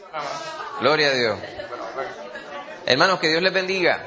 Gloria a Dios. Hermanos, que Dios les bendiga.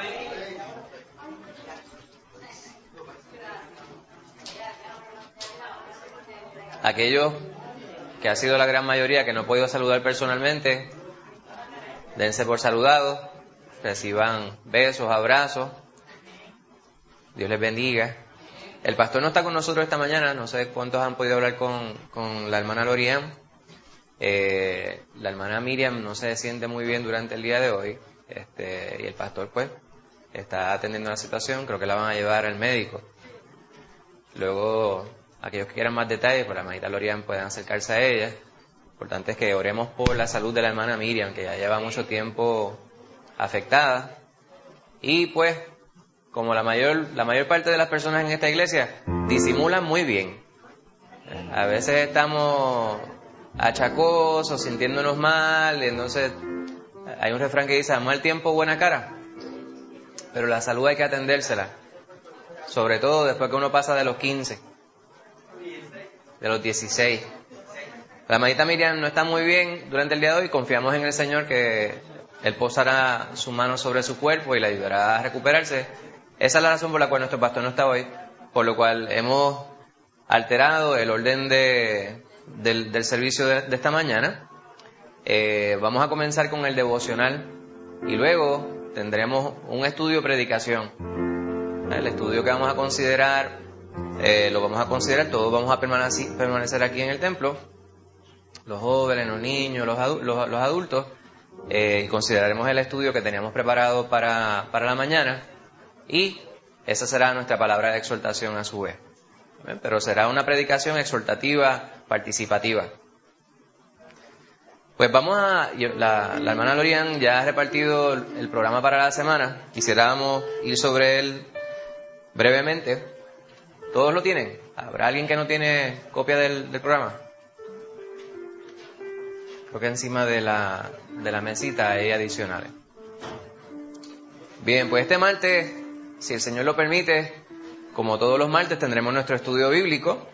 Aquellos que ha sido la gran mayoría que no he podido saludar personalmente, dense por saludados, reciban besos, abrazos. Dios les bendiga. El pastor no está con nosotros esta mañana, no sé cuántos han podido hablar con la hermana Lorian. La hermana Miriam no se siente muy bien durante el día de hoy, y el pastor pues está atendiendo la situación, creo que la van a llevar al médico. Luego, aquellos que quieran más detalles, pues la hermanita Lorian pueden acercarse a ella. Lo importante es que oremos por la salud de la hermana Miriam, que ya lleva mucho tiempo afectada. Y pues, como la mayor parte de las personas en esta iglesia disimulan muy bien. A veces estamos achacosos, sintiéndonos mal, entonces hay un refrán que dice, mal tiempo, buena cara. Pero la salud hay que atendérsela, sobre todo después que uno pasa de los 15, de los 16. La hermanita Miriam no está muy bien durante el día de hoy, confiamos en el Señor que Él posará su mano sobre su cuerpo y la ayudará a recuperarse. Esa es la razón por la cual nuestro pastor no está hoy, por lo cual hemos alterado el orden del servicio de esta mañana. Vamos a comenzar con el devocional y luego tendremos un estudio-predicación. El estudio que vamos a considerar, lo vamos a considerar, todos vamos a permanecer aquí en el templo, los jóvenes, los niños, los adultos, y consideraremos el estudio que teníamos preparado para la mañana, y esa será nuestra palabra de exhortación a su vez. Pero será una predicación exhortativa, participativa. Pues la hermana Lorian ya ha repartido el programa para la semana. Quisiéramos ir sobre él brevemente. ¿Todos lo tienen? ¿Habrá alguien que no tiene copia del programa? Creo que encima de la mesita hay adicionales. Bien, pues este martes, si el Señor lo permite, como todos los martes, tendremos nuestro estudio bíblico.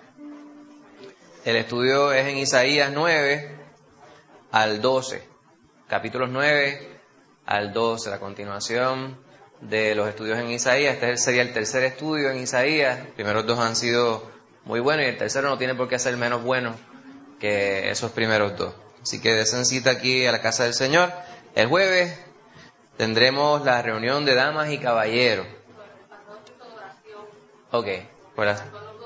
El estudio es en Isaías 9 al 12, capítulos 9 al 12, la continuación de los estudios en Isaías. Sería el tercer estudio en Isaías. Los primeros dos han sido muy buenos y el tercero no tiene por qué ser menos bueno que esos primeros dos. Así que desen cita aquí a la casa del Señor. El jueves tendremos la reunión de damas y caballeros. Ok, pues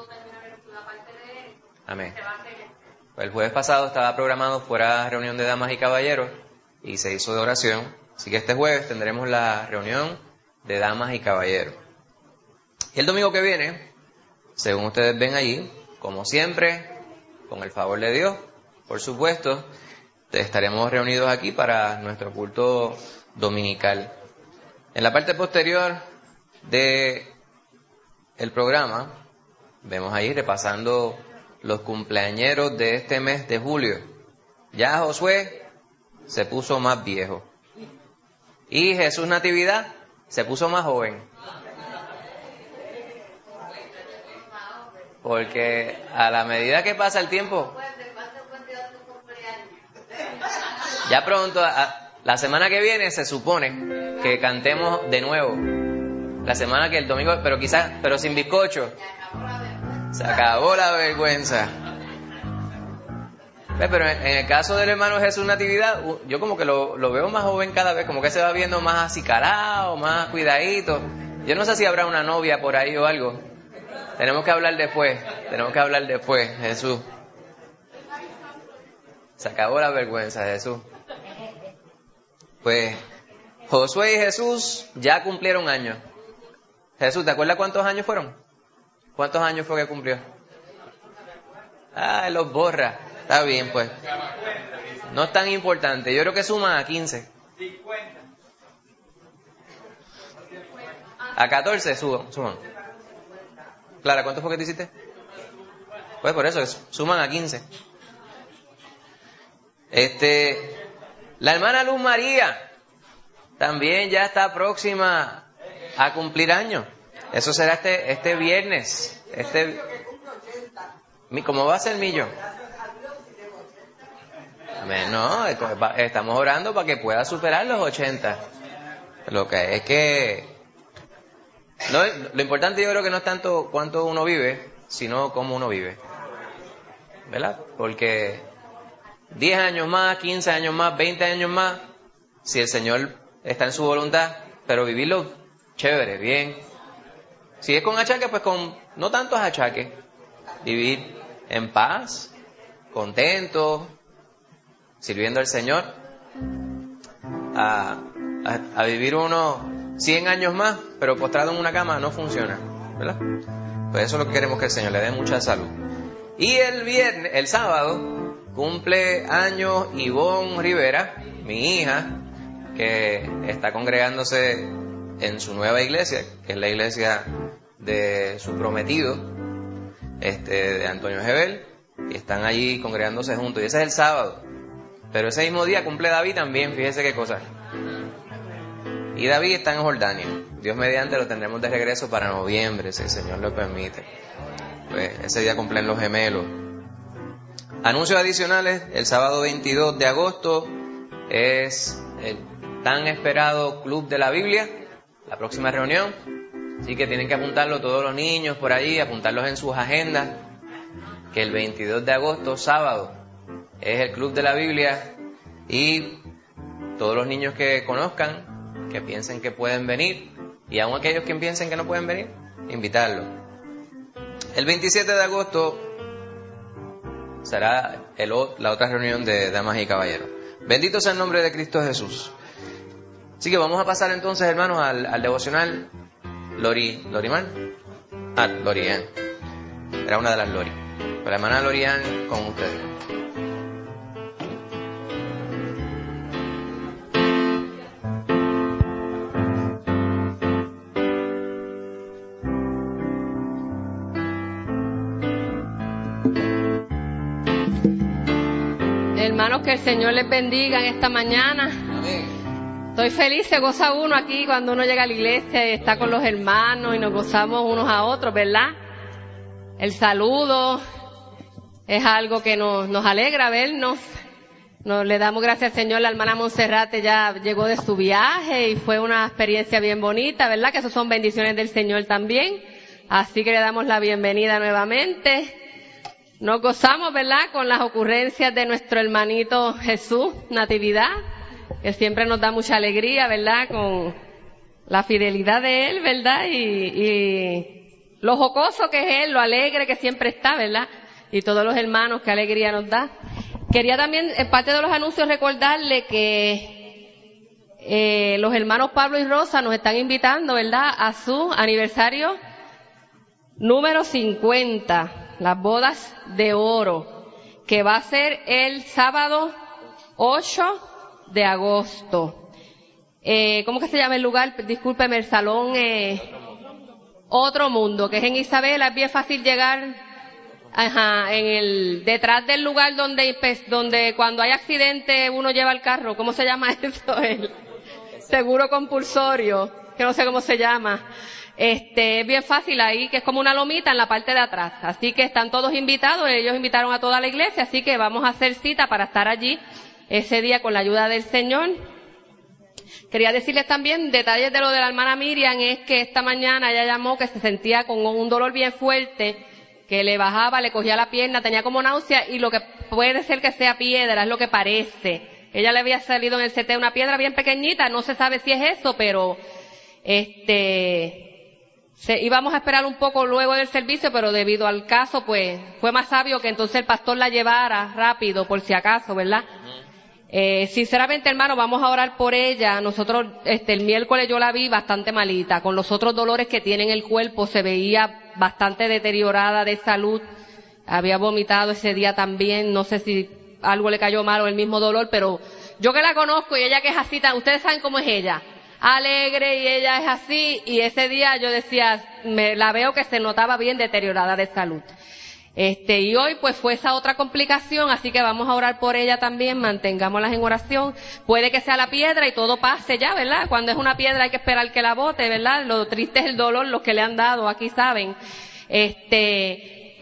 amén. El jueves pasado estaba programado fuera reunión de damas y caballeros y se hizo de oración. Así que este jueves tendremos la reunión de damas y caballeros. Y el domingo que viene, según ustedes ven allí, como siempre, con el favor de Dios, por supuesto, estaremos reunidos aquí para nuestro culto dominical. En la parte posterior de el programa, vemos ahí repasando los cumpleañeros de este mes de julio. Ya Josué se puso más viejo y Jesús Natividad se puso más joven, porque a la medida que pasa el tiempo, ya pronto, la semana que viene se supone que cantemos de nuevo. La semana que el domingo, pero sin bizcocho. Se acabó la vergüenza. Pero en el caso del hermano Jesús Natividad, yo como que lo veo más joven cada vez, como que se va viendo más acicalado, más cuidadito. Yo no sé si habrá una novia por ahí o algo. Tenemos que hablar después, Jesús. Se acabó la vergüenza, Jesús. Pues Josué y Jesús ya cumplieron años. Jesús, ¿te acuerdas cuántos años fueron? ¿Cuántos años fue que cumplió? Los borra. Está bien, pues. No es tan importante. Yo creo que suman a 15. A 14 suman. Clara, ¿cuánto fue que te hiciste? Pues por eso, suman a 15. La hermana Luz María también ya está próxima a cumplir años. Eso será este viernes. ¿Cómo va a ser Millo? Amén. No, estamos orando para que pueda superar los 80. Lo que es que lo importante yo creo que no es tanto cuánto uno vive, sino cómo uno vive, ¿verdad? Porque 10 años más, 15 años más, 20 años más, si el Señor está en su voluntad, pero vivirlo chévere, bien. Si es con achaques, pues con no tantos achaques. Vivir en paz, contento, sirviendo al Señor. A vivir unos 100 años más, pero postrado en una cama no funciona, ¿verdad? Pues eso es lo que queremos, que el Señor le dé mucha salud. Y el sábado, cumple años Ivonne Rivera, mi hija, que está congregándose en su nueva iglesia, que es la iglesia de su prometido, de Antonio Gebel, y están allí congregándose juntos. Y ese es el sábado. Pero ese mismo día cumple David también, fíjese qué cosa. Y David está en Jordania. Dios mediante lo tendremos de regreso para noviembre, si el Señor lo permite. Pues ese día cumplen los gemelos. Anuncios adicionales: el sábado 22 de agosto es el tan esperado Club de la Biblia, la próxima reunión. Así que tienen que apuntarlo todos los niños por ahí, apuntarlos en sus agendas, que el 22 de agosto, sábado, es el Club de la Biblia. Y todos los niños que conozcan, que piensen que pueden venir, y aun aquellos que piensen que no pueden venir, invitarlos. El 27 de agosto será la otra reunión de damas y caballeros. Bendito sea el nombre de Cristo Jesús. Así que vamos a pasar entonces, hermanos, al devocional. ¿Lorimar? Lorian. Era una de las Lori. Pero la hermana Lorian con ustedes. Hermanos, que el Señor les bendiga en esta mañana. Amén. Estoy feliz, se goza uno aquí cuando uno llega a la iglesia y está con los hermanos y nos gozamos unos a otros, ¿verdad? El saludo es algo que nos alegra vernos. Le damos gracias al Señor. La hermana Monserrate ya llegó de su viaje y fue una experiencia bien bonita, ¿verdad? Que eso son bendiciones del Señor también. Así que le damos la bienvenida nuevamente. Nos gozamos, ¿verdad?, con las ocurrencias de nuestro hermanito Jesús, Natividad, que siempre nos da mucha alegría, ¿verdad?, con la fidelidad de él, ¿verdad?, y lo jocoso que es él, lo alegre que siempre está, ¿verdad?, y todos los hermanos, qué alegría nos da. Quería también, en parte de los anuncios, recordarle que los hermanos Pablo y Rosa nos están invitando, ¿verdad?, a su aniversario número 50. Las bodas de oro, que va a ser el sábado 8 de agosto. ¿Cómo que se llama el lugar? Discúlpeme, el salón Otro Mundo, que es en Isabela. Es bien fácil llegar, detrás del lugar donde cuando hay accidente uno lleva el carro. ¿Cómo se llama eso? El seguro compulsorio, que no sé cómo se llama. Es bien fácil ahí, que es como una lomita en la parte de atrás. Así que están todos invitados, ellos invitaron a toda la iglesia, así que vamos a hacer cita para estar allí ese día con la ayuda del Señor. Quería decirles también detalles de lo de la hermana Miriam. Es que esta mañana ella llamó que se sentía con un dolor bien fuerte, que le bajaba, le cogía la pierna, tenía como náusea, y lo que puede ser que sea piedra, es lo que parece. Ella le había salido en el CT una piedra bien pequeñita, no se sabe si es eso, pero íbamos a esperar un poco luego del servicio, pero debido al caso, pues, fue más sabio que entonces el pastor la llevara rápido, por si acaso, ¿verdad? Sinceramente, hermano, vamos a orar por ella. Nosotros, el miércoles yo la vi bastante malita, con los otros dolores que tiene en el cuerpo, se veía bastante deteriorada de salud. Había vomitado ese día también, no sé si algo le cayó mal o el mismo dolor, pero yo que la conozco y ella que es así, ustedes saben cómo es ella. Alegre, y ella es así, y ese día yo decía, la veo que se notaba bien deteriorada de salud. Y hoy pues fue esa otra complicación, así que vamos a orar por ella también, mantengámoslas en oración. Puede que sea la piedra y todo pase ya, ¿verdad? Cuando es una piedra hay que esperar que la bote, ¿verdad? Lo triste es el dolor, los que le han dado aquí saben.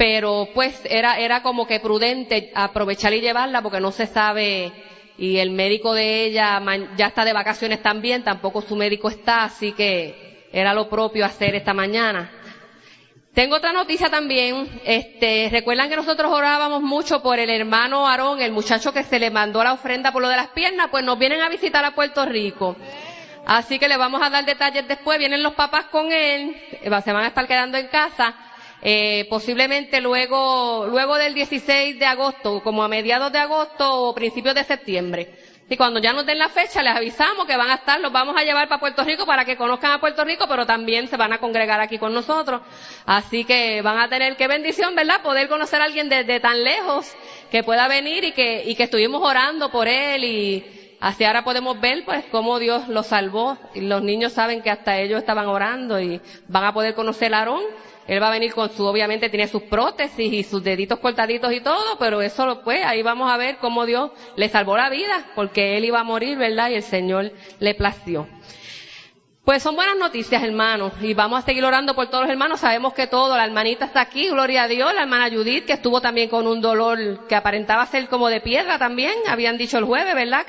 pero pues era como que prudente aprovechar y llevarla porque no se sabe, y el médico de ella ya está de vacaciones también, tampoco su médico está, así que era lo propio hacer esta mañana. Tengo otra noticia también. Recuerdan que nosotros orábamos mucho por el hermano Aarón, el muchacho que se le mandó la ofrenda por lo de las piernas, pues nos vienen a visitar a Puerto Rico. Así que le vamos a dar detalles después. Vienen los papás con él, se van a estar quedando en casa. Posiblemente luego del 16 de agosto, como a mediados de agosto o principios de septiembre. Y cuando ya nos den la fecha, les avisamos que van a estar, los vamos a llevar para Puerto Rico para que conozcan a Puerto Rico, pero también se van a congregar aquí con nosotros. Así que van a tener, qué bendición, ¿verdad? Poder conocer a alguien de tan lejos que pueda venir y que estuvimos orando por él, y así ahora podemos ver pues cómo Dios lo salvó. Y los niños saben que hasta ellos estaban orando y van a poder conocer a Aarón. Él va a venir con obviamente tiene sus prótesis y sus deditos cortaditos y todo, pero eso pues ahí vamos a ver cómo Dios le salvó la vida, porque él iba a morir, ¿verdad? Y el Señor le plació. Pues son buenas noticias, hermanos, y vamos a seguir orando por todos los hermanos. Sabemos que la hermanita está aquí, gloria a Dios, la hermana Judith, que estuvo también con un dolor que aparentaba ser como de piedra también, habían dicho el jueves, ¿verdad?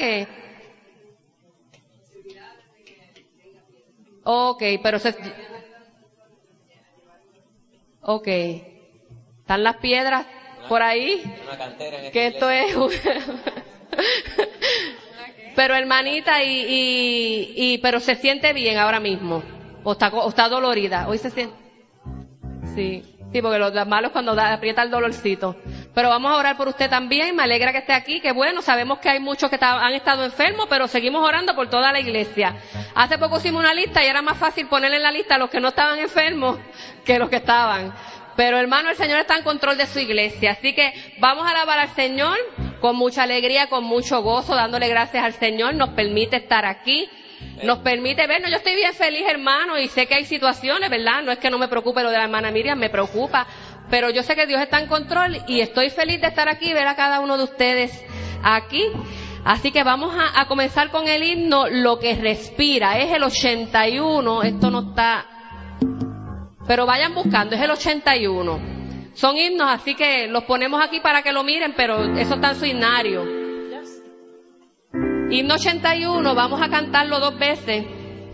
Pero están las piedras por ahí, que esto es pero hermanita, pero se siente bien ahora mismo, o está dolorida, hoy se siente, sí, porque lo malo es cuando aprieta el dolorcito. Pero vamos a orar por usted también. Me alegra que esté aquí, que bueno, sabemos que hay muchos que han estado enfermos, pero seguimos orando por toda la iglesia. Hace poco hicimos una lista y era más fácil ponerle en la lista a los que no estaban enfermos que los que estaban. Pero hermano, el Señor está en control de su iglesia, así que vamos a alabar al Señor con mucha alegría, con mucho gozo, dándole gracias al Señor. Nos permite estar aquí, nos permite vernos. Yo estoy bien feliz, hermano, y sé que hay situaciones, ¿verdad? No es que no me preocupe lo de la hermana Miriam, me preocupa, pero yo sé que Dios está en control y estoy feliz de estar aquí y ver a cada uno de ustedes aquí. Así que vamos a comenzar con el himno Lo que respira. Es el 81, esto no está, pero vayan buscando, es el 81. Son himnos, así que los ponemos aquí para que lo miren, pero eso está en su himnario. Himno 81, vamos a cantarlo 2 veces.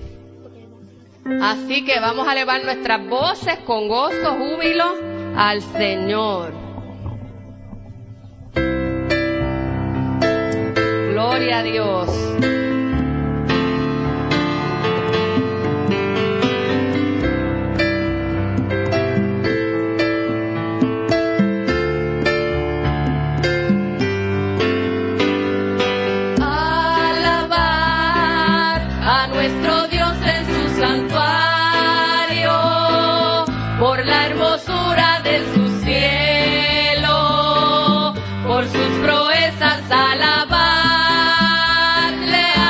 Así que vamos a elevar nuestras voces con gozo, júbilo al Señor. Gloria a Dios. Alabar a nuestro Dios en su santuario, por la hermosura de su cielo, por sus proezas alabarle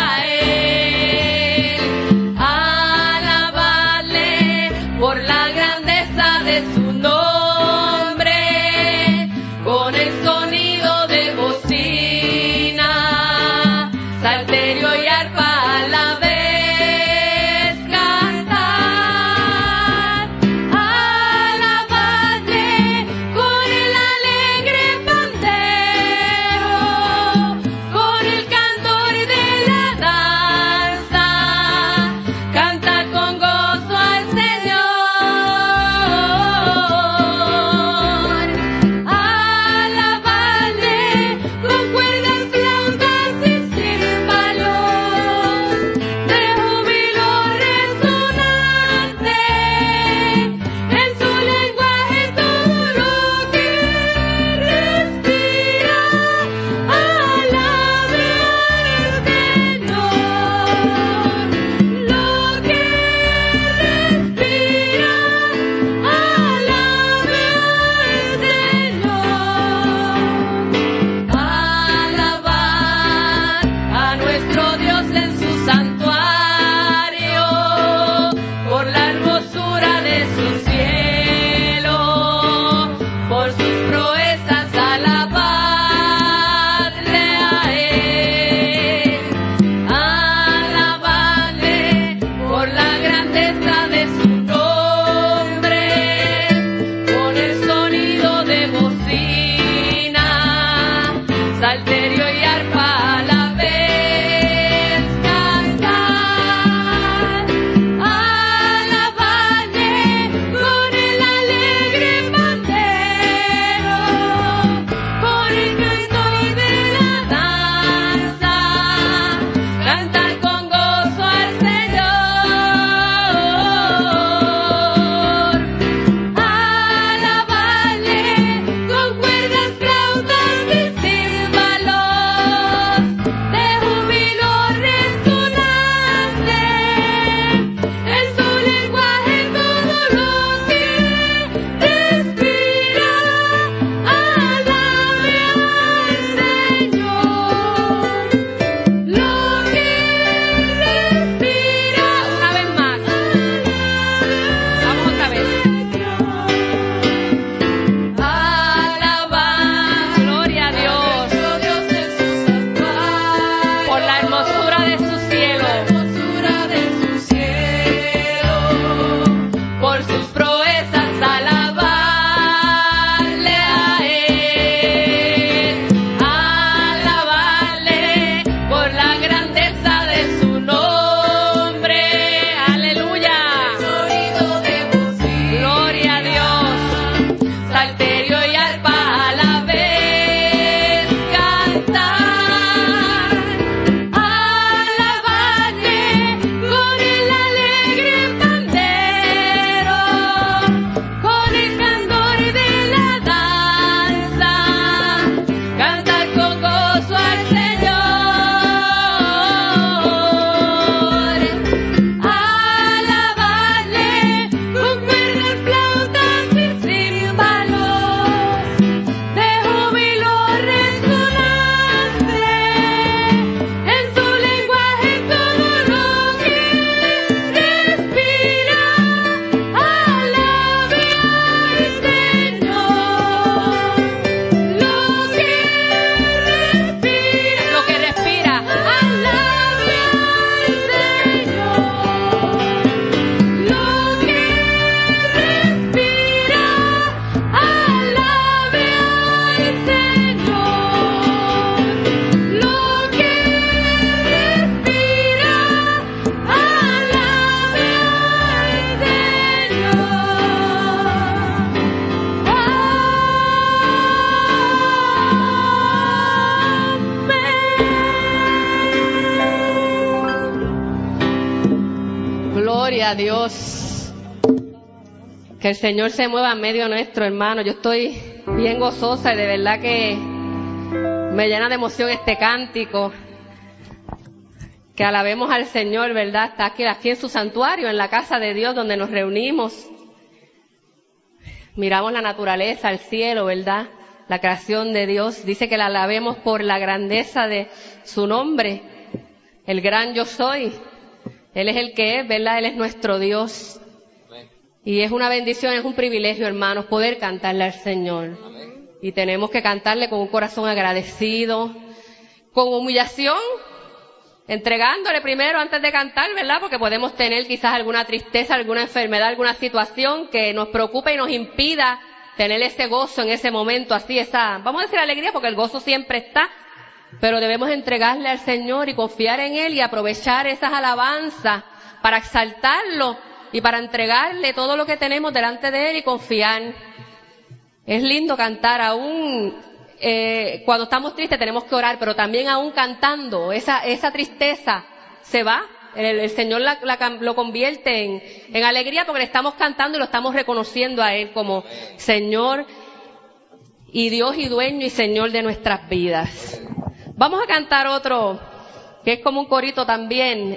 Gloria a Dios. Que el Señor se mueva en medio nuestro, hermano. Yo estoy bien gozosa y de verdad que me llena de emoción este cántico. Que alabemos al Señor, ¿verdad? Está aquí en su santuario, en la casa de Dios donde nos reunimos. Miramos la naturaleza, el cielo, ¿verdad? La creación de Dios. Dice que la alabemos por la grandeza de su nombre. El gran yo soy. Él es el que es, ¿verdad? Él es nuestro Dios. Y es una bendición, es un privilegio, hermanos, poder cantarle al Señor. Y tenemos que cantarle con un corazón agradecido, con humillación, entregándole primero antes de cantar, ¿verdad? Porque podemos tener quizás alguna tristeza, alguna enfermedad, alguna situación que nos preocupe y nos impida tener ese gozo en ese momento, así vamos a decir alegría porque el gozo siempre está, pero debemos entregarle al Señor y confiar en Él y aprovechar esas alabanzas para exaltarlo y para entregarle todo lo que tenemos delante de Él y confiar. Es lindo cantar aún. Cuando estamos tristes tenemos que orar, pero también aún cantando, esa tristeza se va. El Señor lo convierte en alegría porque le estamos cantando y lo estamos reconociendo a Él como Señor y Dios y dueño y Señor de nuestras vidas. Vamos a cantar otro que es como un corito también,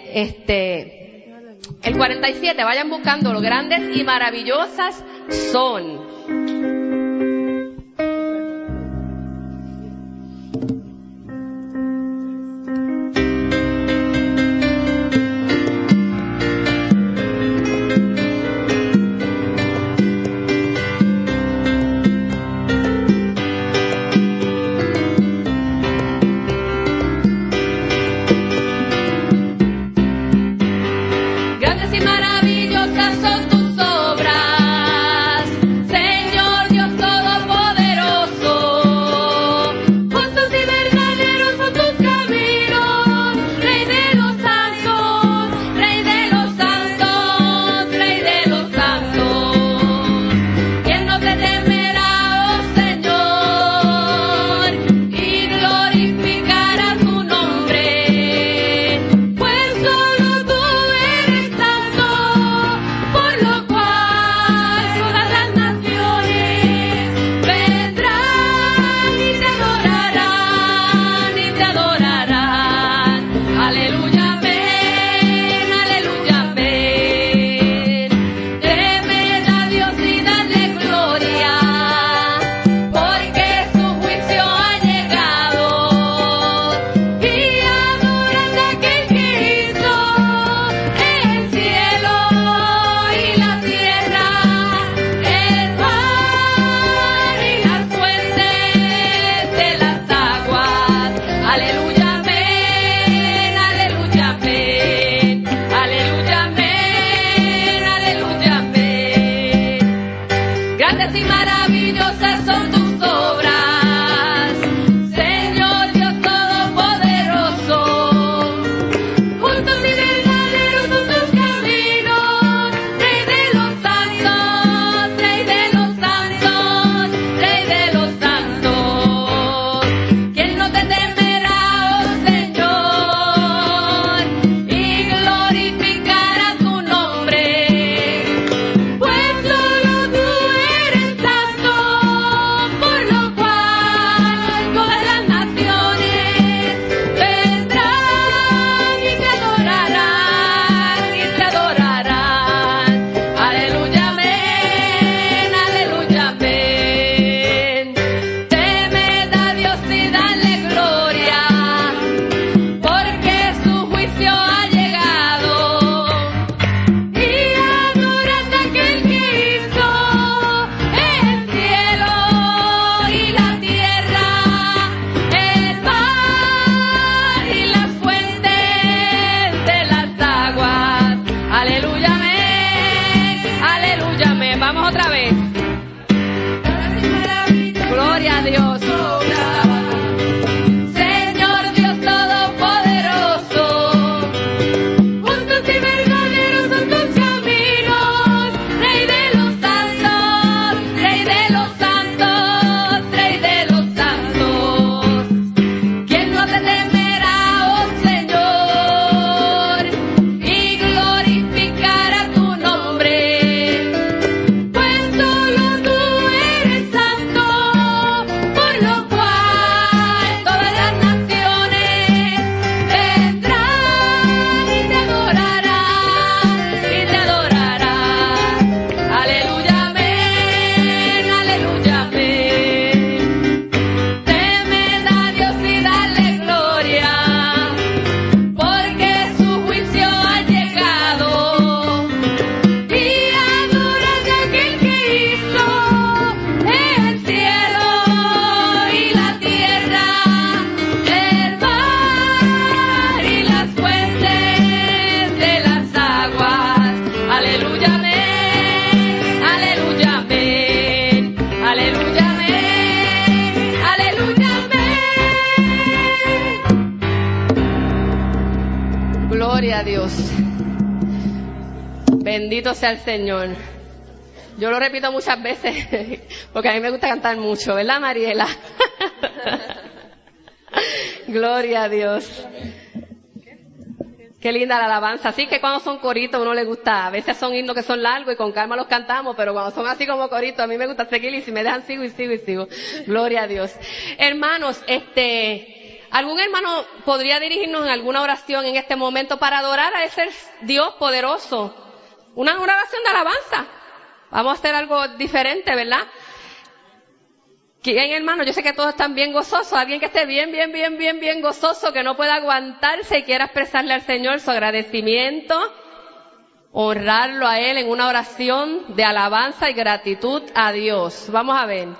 el 47, vayan buscando, los grandes y maravillosas son. Grandes y maravillosas son tus obras, Gloria a Dios. Bendito sea el Señor. Yo lo repito muchas veces porque a mí me gusta cantar mucho, ¿verdad, Mariela? Gloria a Dios. Qué linda la alabanza. Así que cuando son coritos uno le gusta. A veces son himnos que son largos y con calma los cantamos, pero cuando son así como coritos a mí me gusta seguir y si me dejan sigo y sigo y sigo. Gloria a Dios. Hermanos, ¿algún hermano podría dirigirnos en alguna oración en este momento para adorar a ese Dios poderoso? Una oración de alabanza. Vamos a hacer algo diferente, ¿verdad? ¿Quién, hermano? Yo sé que todos están bien gozosos. Alguien que esté bien gozoso, que no pueda aguantarse y quiera expresarle al Señor su agradecimiento, honrarlo a Él en una oración de alabanza y gratitud a Dios. Vamos a ver.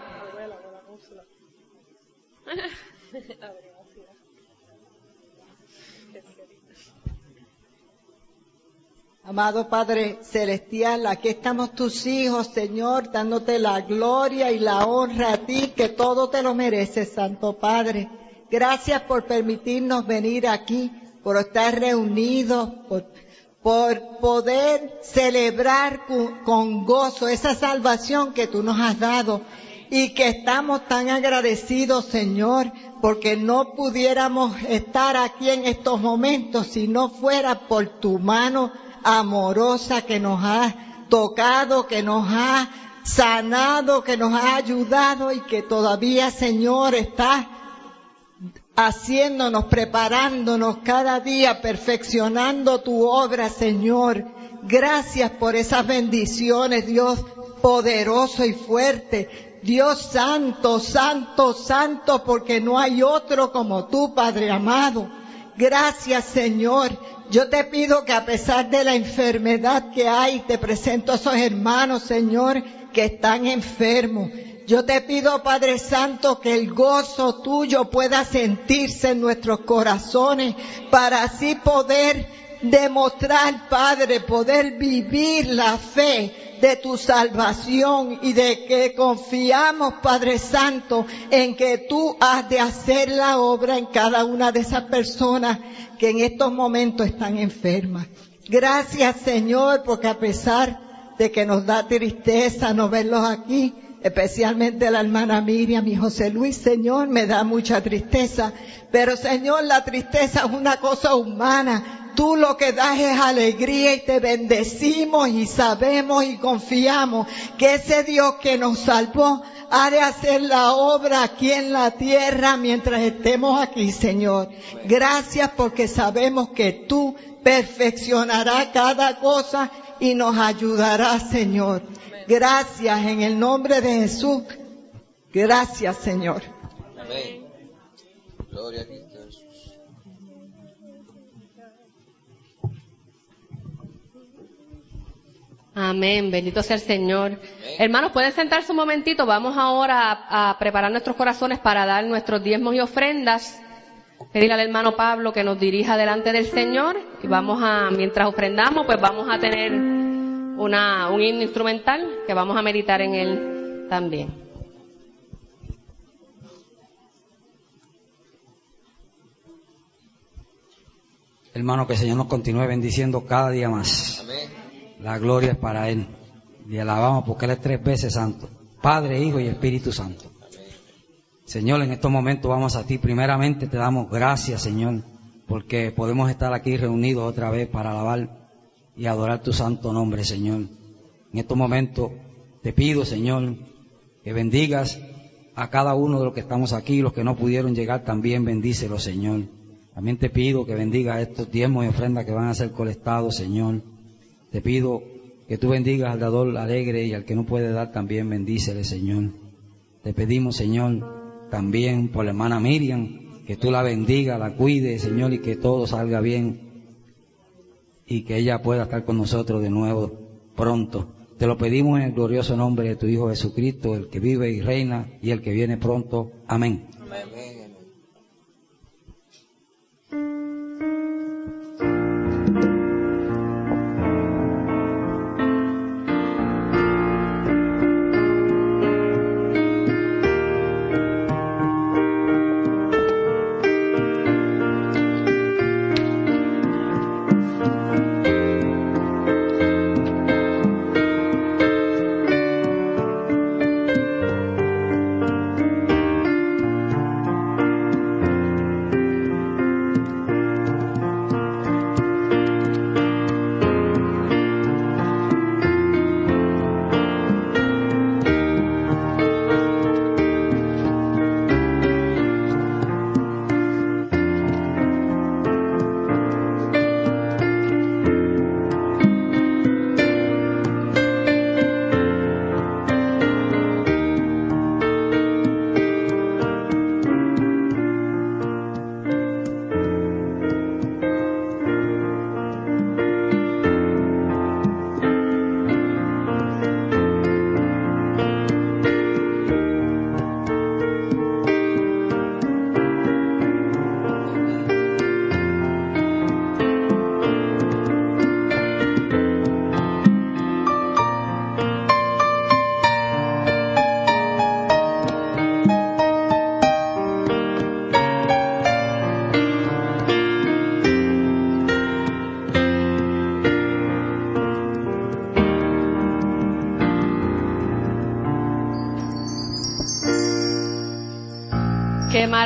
Amado Padre Celestial, aquí estamos tus hijos, Señor, dándote la gloria y la honra a ti, que todo te lo mereces, Santo Padre. Gracias por permitirnos venir aquí, por estar reunidos, por poder celebrar con gozo esa salvación que tú nos has dado. Y que estamos tan agradecidos, Señor, porque no pudiéramos estar aquí en estos momentos si no fuera por tu mano amorosa que nos ha tocado, que nos ha sanado, que nos ha ayudado y que todavía, Señor, está haciéndonos, preparándonos cada día, perfeccionando tu obra, Señor. Gracias por esas bendiciones, Dios poderoso y fuerte. Dios santo, santo, santo, porque no hay otro como tú, Padre amado. Gracias, Señor. Yo te pido que a pesar de la enfermedad que hay, te presento a esos hermanos, Señor, que están enfermos. Yo te pido, Padre Santo, que el gozo tuyo pueda sentirse en nuestros corazones para así poder demostrar, Padre, poder vivir la fe de tu salvación y de que confiamos, Padre Santo, en que tú has de hacer la obra en cada una de esas personas que en estos momentos están enfermas. Gracias, Señor, porque a pesar de que nos da tristeza no verlos aquí, especialmente la hermana Miriam y José Luis, Señor, me da mucha tristeza. Pero, Señor, la tristeza es una cosa humana. Tú lo que das es alegría y te bendecimos y sabemos y confiamos que ese Dios que nos salvó ha de hacer la obra aquí en la tierra mientras estemos aquí, Señor. Gracias porque sabemos que tú perfeccionarás cada cosa y nos ayudarás, Señor. Gracias en el nombre de Jesús. Gracias, Señor. Amén. Gloria a Cristo Jesús. Amén, bendito sea el Señor. Hermanos, pueden sentarse un momentito. Vamos ahora a preparar nuestros corazones para dar nuestros diezmos y ofrendas. Pedirle al hermano Pablo que nos dirija delante del Señor. Y mientras ofrendamos, pues vamos a tener un himno instrumental que vamos a meditar en él también. Hermano, que el Señor nos continúe bendiciendo cada día más. Amén. La gloria es para Él. Y alabamos porque Él es 3 veces santo. Padre, Hijo y Espíritu Santo. Amén. Señor, en estos momentos vamos a ti. Primeramente te damos gracias, Señor, porque podemos estar aquí reunidos otra vez para alabar y adorar tu santo nombre, Señor. En estos momentos te pido, Señor, que bendigas a cada uno de los que estamos aquí, los que no pudieron llegar también, bendícelos, Señor. También te pido que bendigas estos diezmos y ofrendas que van a ser colectados, Señor. Te pido que tú bendigas al dador alegre y al que no puede dar también bendícele, Señor. Te pedimos, Señor, también por la hermana Miriam, que tú la bendiga, la cuide, Señor, y que todo salga bien y que ella pueda estar con nosotros de nuevo pronto. Te lo pedimos en el glorioso nombre de tu Hijo Jesucristo, el que vive y reina y el que viene pronto. Amén. Amén.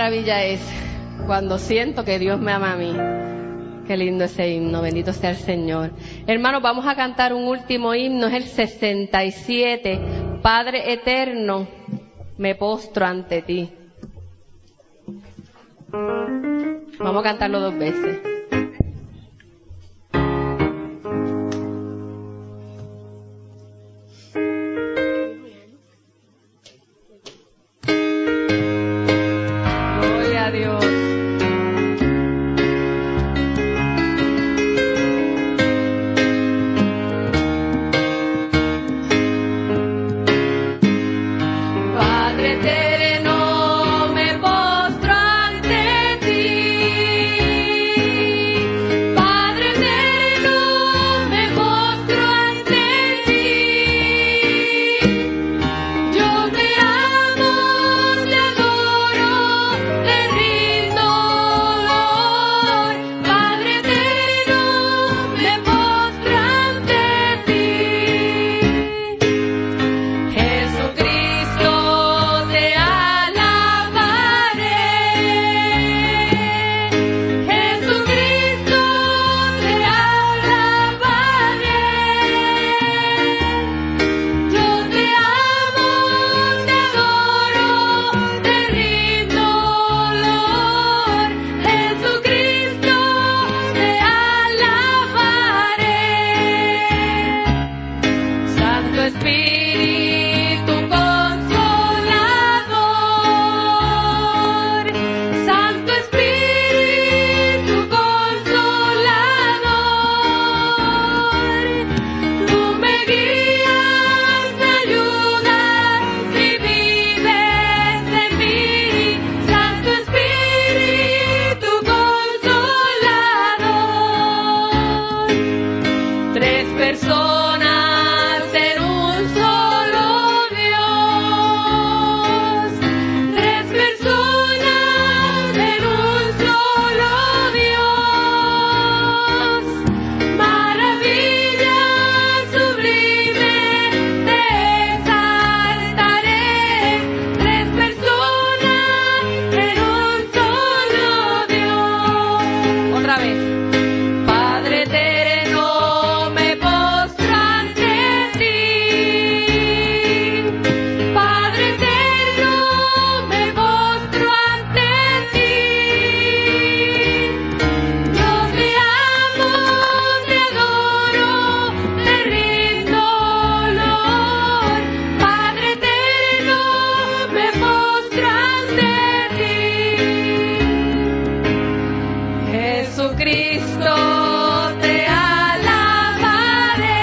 maravilla es cuando siento que Dios me ama a mí. Qué lindo ese himno, bendito sea el Señor. Hermanos, vamos a cantar un último himno, es el 67. Padre eterno, me postro ante ti. Vamos a cantarlo 2 veces. Gloria a Dios. Padre eterno, me postro ante ti. Padre eterno, me postro ante ti. Yo te amo, te adoro, te rindo honor. Padre eterno, me postro ante ti. Jesucristo, te alabaré. Jesucristo, te alabaré. Yo te amo, te adoro, te rindo honor. Jesucristo, te alabaré. Santo Espíritu Consolador, Santo Espíritu Consolador, tú me guías, me ayudas y vives en mí. Santo Espíritu Consolador, 3 personas en un solo Dios, 3 personas en un solo Dios, maravilla sublime te exaltaré. 3 personas en un solo Dios. Otra vez. Padre eterno, me postro ante ti. Padre eterno, me postro ante ti. Yo te amo, te adoro, te rindo honor. Padre eterno, me postro ante ti. Jesucristo, te alabaré.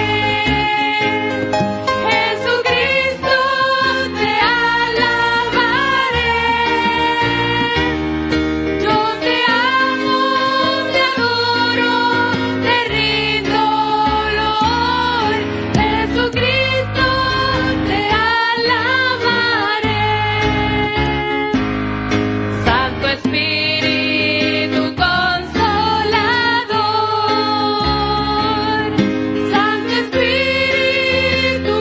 Jesucristo, te alabaré. Yo te amo, te adoro, te rindo honor. Jesucristo, te alabaré. Santo Espíritu Consolador, Santo Espíritu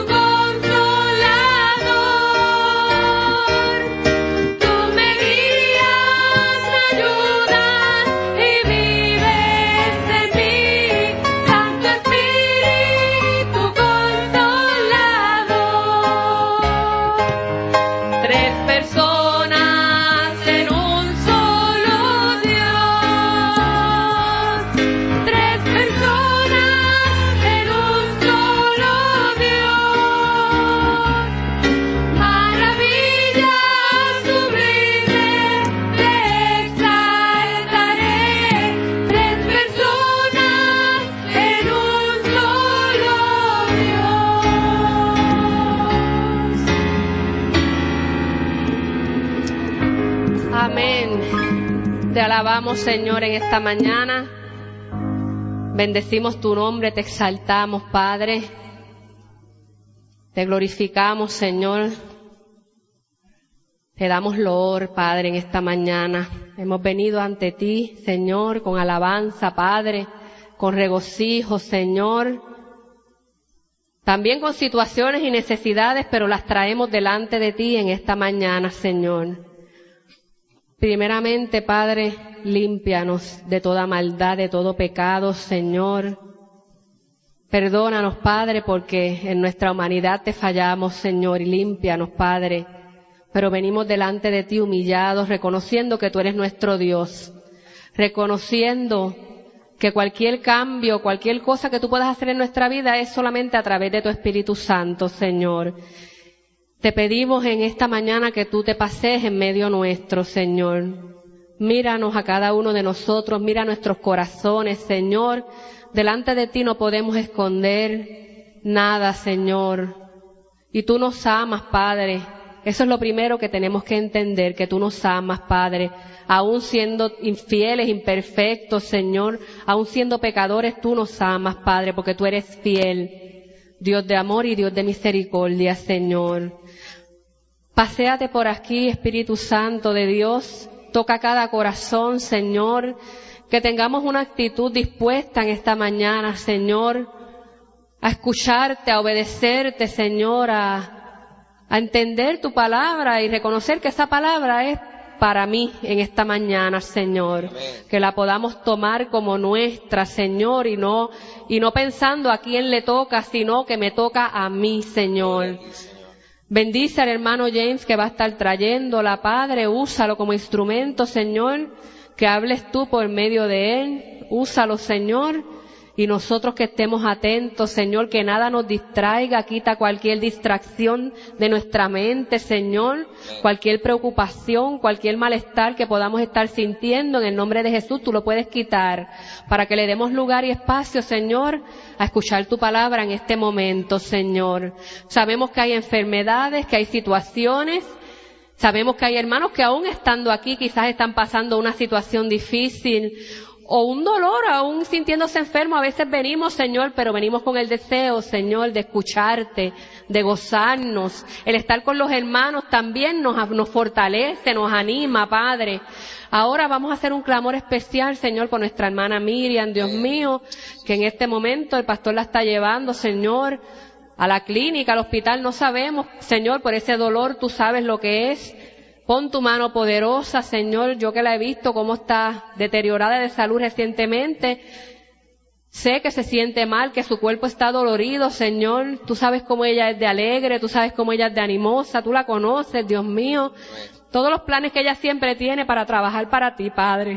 Consolador, tú me guías, me ayudas y vives en mí. Santo Espíritu Consolador, 3 personas en un solo Dios, 3 personas en un solo Dios, maravilla sublime te exaltaré. 3 personas en un solo Dios. Amén. Te alabamos, Señor, en esta mañana. Bendecimos tu nombre, te exaltamos, Padre. Te glorificamos, Señor. Te damos loor, Padre, en esta mañana. Hemos venido ante ti, Señor, con alabanza, Padre, con regocijo, Señor. También con situaciones y necesidades, pero las traemos delante de ti en esta mañana, Señor. Primeramente, Padre, límpianos de toda maldad, de todo pecado, Señor. Perdónanos, Padre, porque en nuestra humanidad te fallamos, Señor, y límpianos, Padre. Pero venimos delante de ti humillados, reconociendo que tú eres nuestro Dios, reconociendo que cualquier cambio, cualquier cosa que tú puedas hacer en nuestra vida es solamente a través de tu Espíritu Santo, Señor. Te pedimos en esta mañana que tú te pasees en medio nuestro, Señor. Míranos a cada uno de nosotros, mira nuestros corazones, Señor. Delante de ti no podemos esconder nada, Señor. Y tú nos amas, Padre. Eso es lo primero que tenemos que entender, que tú nos amas, Padre. Aún siendo infieles, imperfectos, Señor, aún siendo pecadores, tú nos amas, Padre, porque tú eres fiel. Dios de amor y Dios de misericordia, Señor. Paséate por aquí, Espíritu Santo de Dios. Toca cada corazón, Señor. Que tengamos una actitud dispuesta en esta mañana, Señor, a escucharte, a obedecerte, Señor, a entender tu palabra y reconocer que esa palabra es para mí en esta mañana, Señor. Amén. Que la podamos tomar como nuestra, Señor, y no pensando a quién le toca, sino que me toca a mí, Señor. Bendice al hermano James que va a estar trayéndola, Padre, úsalo como instrumento, Señor, que hables tú por medio de él, úsalo, Señor, y nosotros que estemos atentos, Señor, que nada nos distraiga, quita cualquier distracción de nuestra mente, Señor, cualquier preocupación, cualquier malestar que podamos estar sintiendo, en el nombre de Jesús, tú lo puedes quitar, para que le demos lugar y espacio, Señor, a escuchar tu palabra en este momento, Señor. Sabemos que hay enfermedades, que hay situaciones, sabemos que hay hermanos que aún estando aquí quizás están pasando una situación difícil, o un dolor, aún sintiéndose enfermo. A veces venimos, Señor, pero venimos con el deseo, Señor, de escucharte, de gozarnos. El estar con los hermanos también nos fortalece, nos anima, Padre. Ahora vamos a hacer un clamor especial, Señor, por nuestra hermana Miriam, Dios mío, que en este momento el pastor la está llevando, Señor, a la clínica, al hospital. No sabemos, Señor, por ese dolor tú sabes lo que es. Pon tu mano poderosa, Señor, yo que la he visto cómo está deteriorada de salud recientemente. Sé que se siente mal, que su cuerpo está dolorido, Señor. Tú sabes cómo ella es de alegre, tú sabes cómo ella es de animosa, tú la conoces, Dios mío. Todos los planes que ella siempre tiene para trabajar para ti, Padre.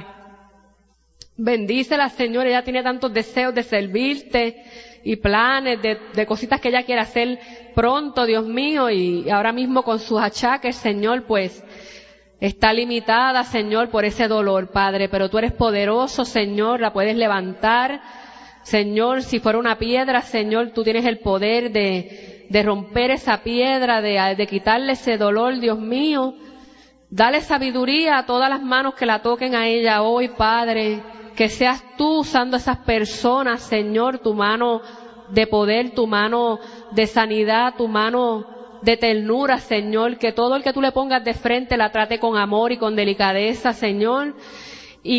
Bendícela, Señor, ella tiene tantos deseos de servirte y planes de cositas que ella quiere hacer pronto, Dios mío, y ahora mismo con sus achaques, Señor, pues está limitada, Señor, por ese dolor, Padre, pero tú eres poderoso, Señor, la puedes levantar, Señor. Si fuera una piedra, Señor, tú tienes el poder de romper esa piedra, de quitarle ese dolor, Dios mío. Dale sabiduría a todas las manos que la toquen a ella hoy, Padre, que seas tú usando a esas personas, Señor, tu mano de poder, tu mano de sanidad, tu mano de ternura, Señor, que todo el que tú le pongas de frente la trate con amor y con delicadeza, Señor, y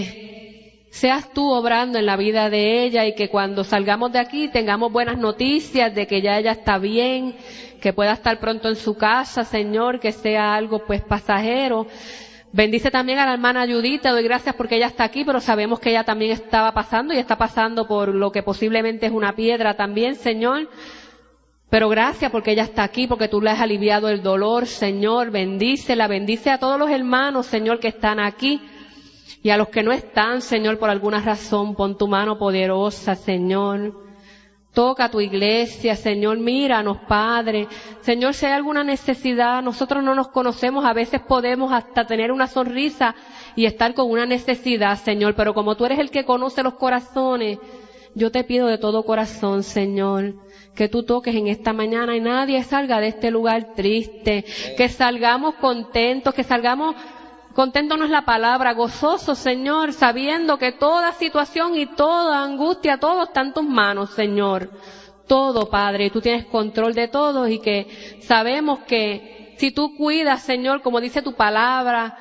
que seas tú obrando en la vida de ella, y que cuando salgamos de aquí tengamos buenas noticias de que ya ella está bien, que pueda estar pronto en su casa, Señor, que sea algo pues pasajero. Bendice también a la hermana Judith, te doy gracias porque ella está aquí, pero sabemos que ella también estaba pasando y está pasando por lo que posiblemente es una piedra también, Señor. Pero gracias porque ella está aquí, porque tú le has aliviado el dolor, Señor. Bendícela, bendice a todos los hermanos, Señor, que están aquí. Y a los que no están, Señor, por alguna razón, pon tu mano poderosa, Señor. Toca tu iglesia, Señor, míranos, Padre. Señor, si hay alguna necesidad, nosotros no nos conocemos, a veces podemos hasta tener una sonrisa y estar con una necesidad, Señor, pero como tú eres el que conoce los corazones, yo te pido de todo corazón, Señor, que tú toques en esta mañana y nadie salga de este lugar triste, que salgamos contentos, contento no es la palabra, gozoso, Señor, sabiendo que toda situación y toda angustia, todo está en tus manos, Señor. Todo, Padre, tú tienes control de todo, y que sabemos que si tú cuidas, Señor, como dice tu palabra,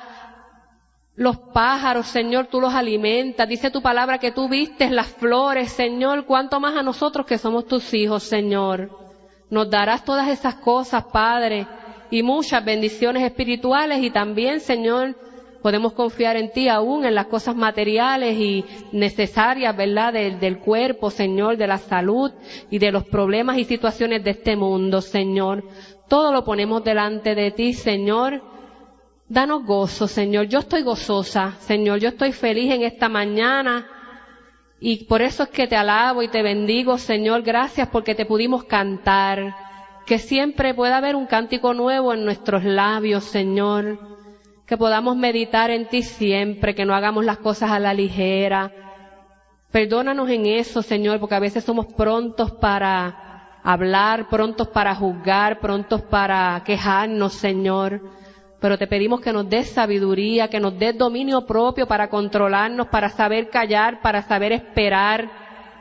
los pájaros, Señor, tú los alimentas. Dice tu palabra que tú vistes las flores, Señor, cuánto más a nosotros que somos tus hijos, Señor. Nos darás todas esas cosas, Padre, y muchas bendiciones espirituales, y también, Señor, podemos confiar en ti aún en las cosas materiales y necesarias, ¿verdad?, del cuerpo, Señor, de la salud y de los problemas y situaciones de este mundo, Señor. Todo lo ponemos delante de ti, Señor. Danos gozo, Señor. Yo estoy gozosa, Señor. Yo estoy feliz en esta mañana y por eso es que te alabo y te bendigo, Señor. Gracias porque te pudimos cantar. Que siempre pueda haber un cántico nuevo en nuestros labios, Señor. Que podamos meditar en ti siempre, que no hagamos las cosas a la ligera. Perdónanos en eso, Señor, porque a veces somos prontos para hablar, prontos para juzgar, prontos para quejarnos, Señor. Pero te pedimos que nos des sabiduría, que nos des dominio propio para controlarnos, para saber callar, para saber esperar,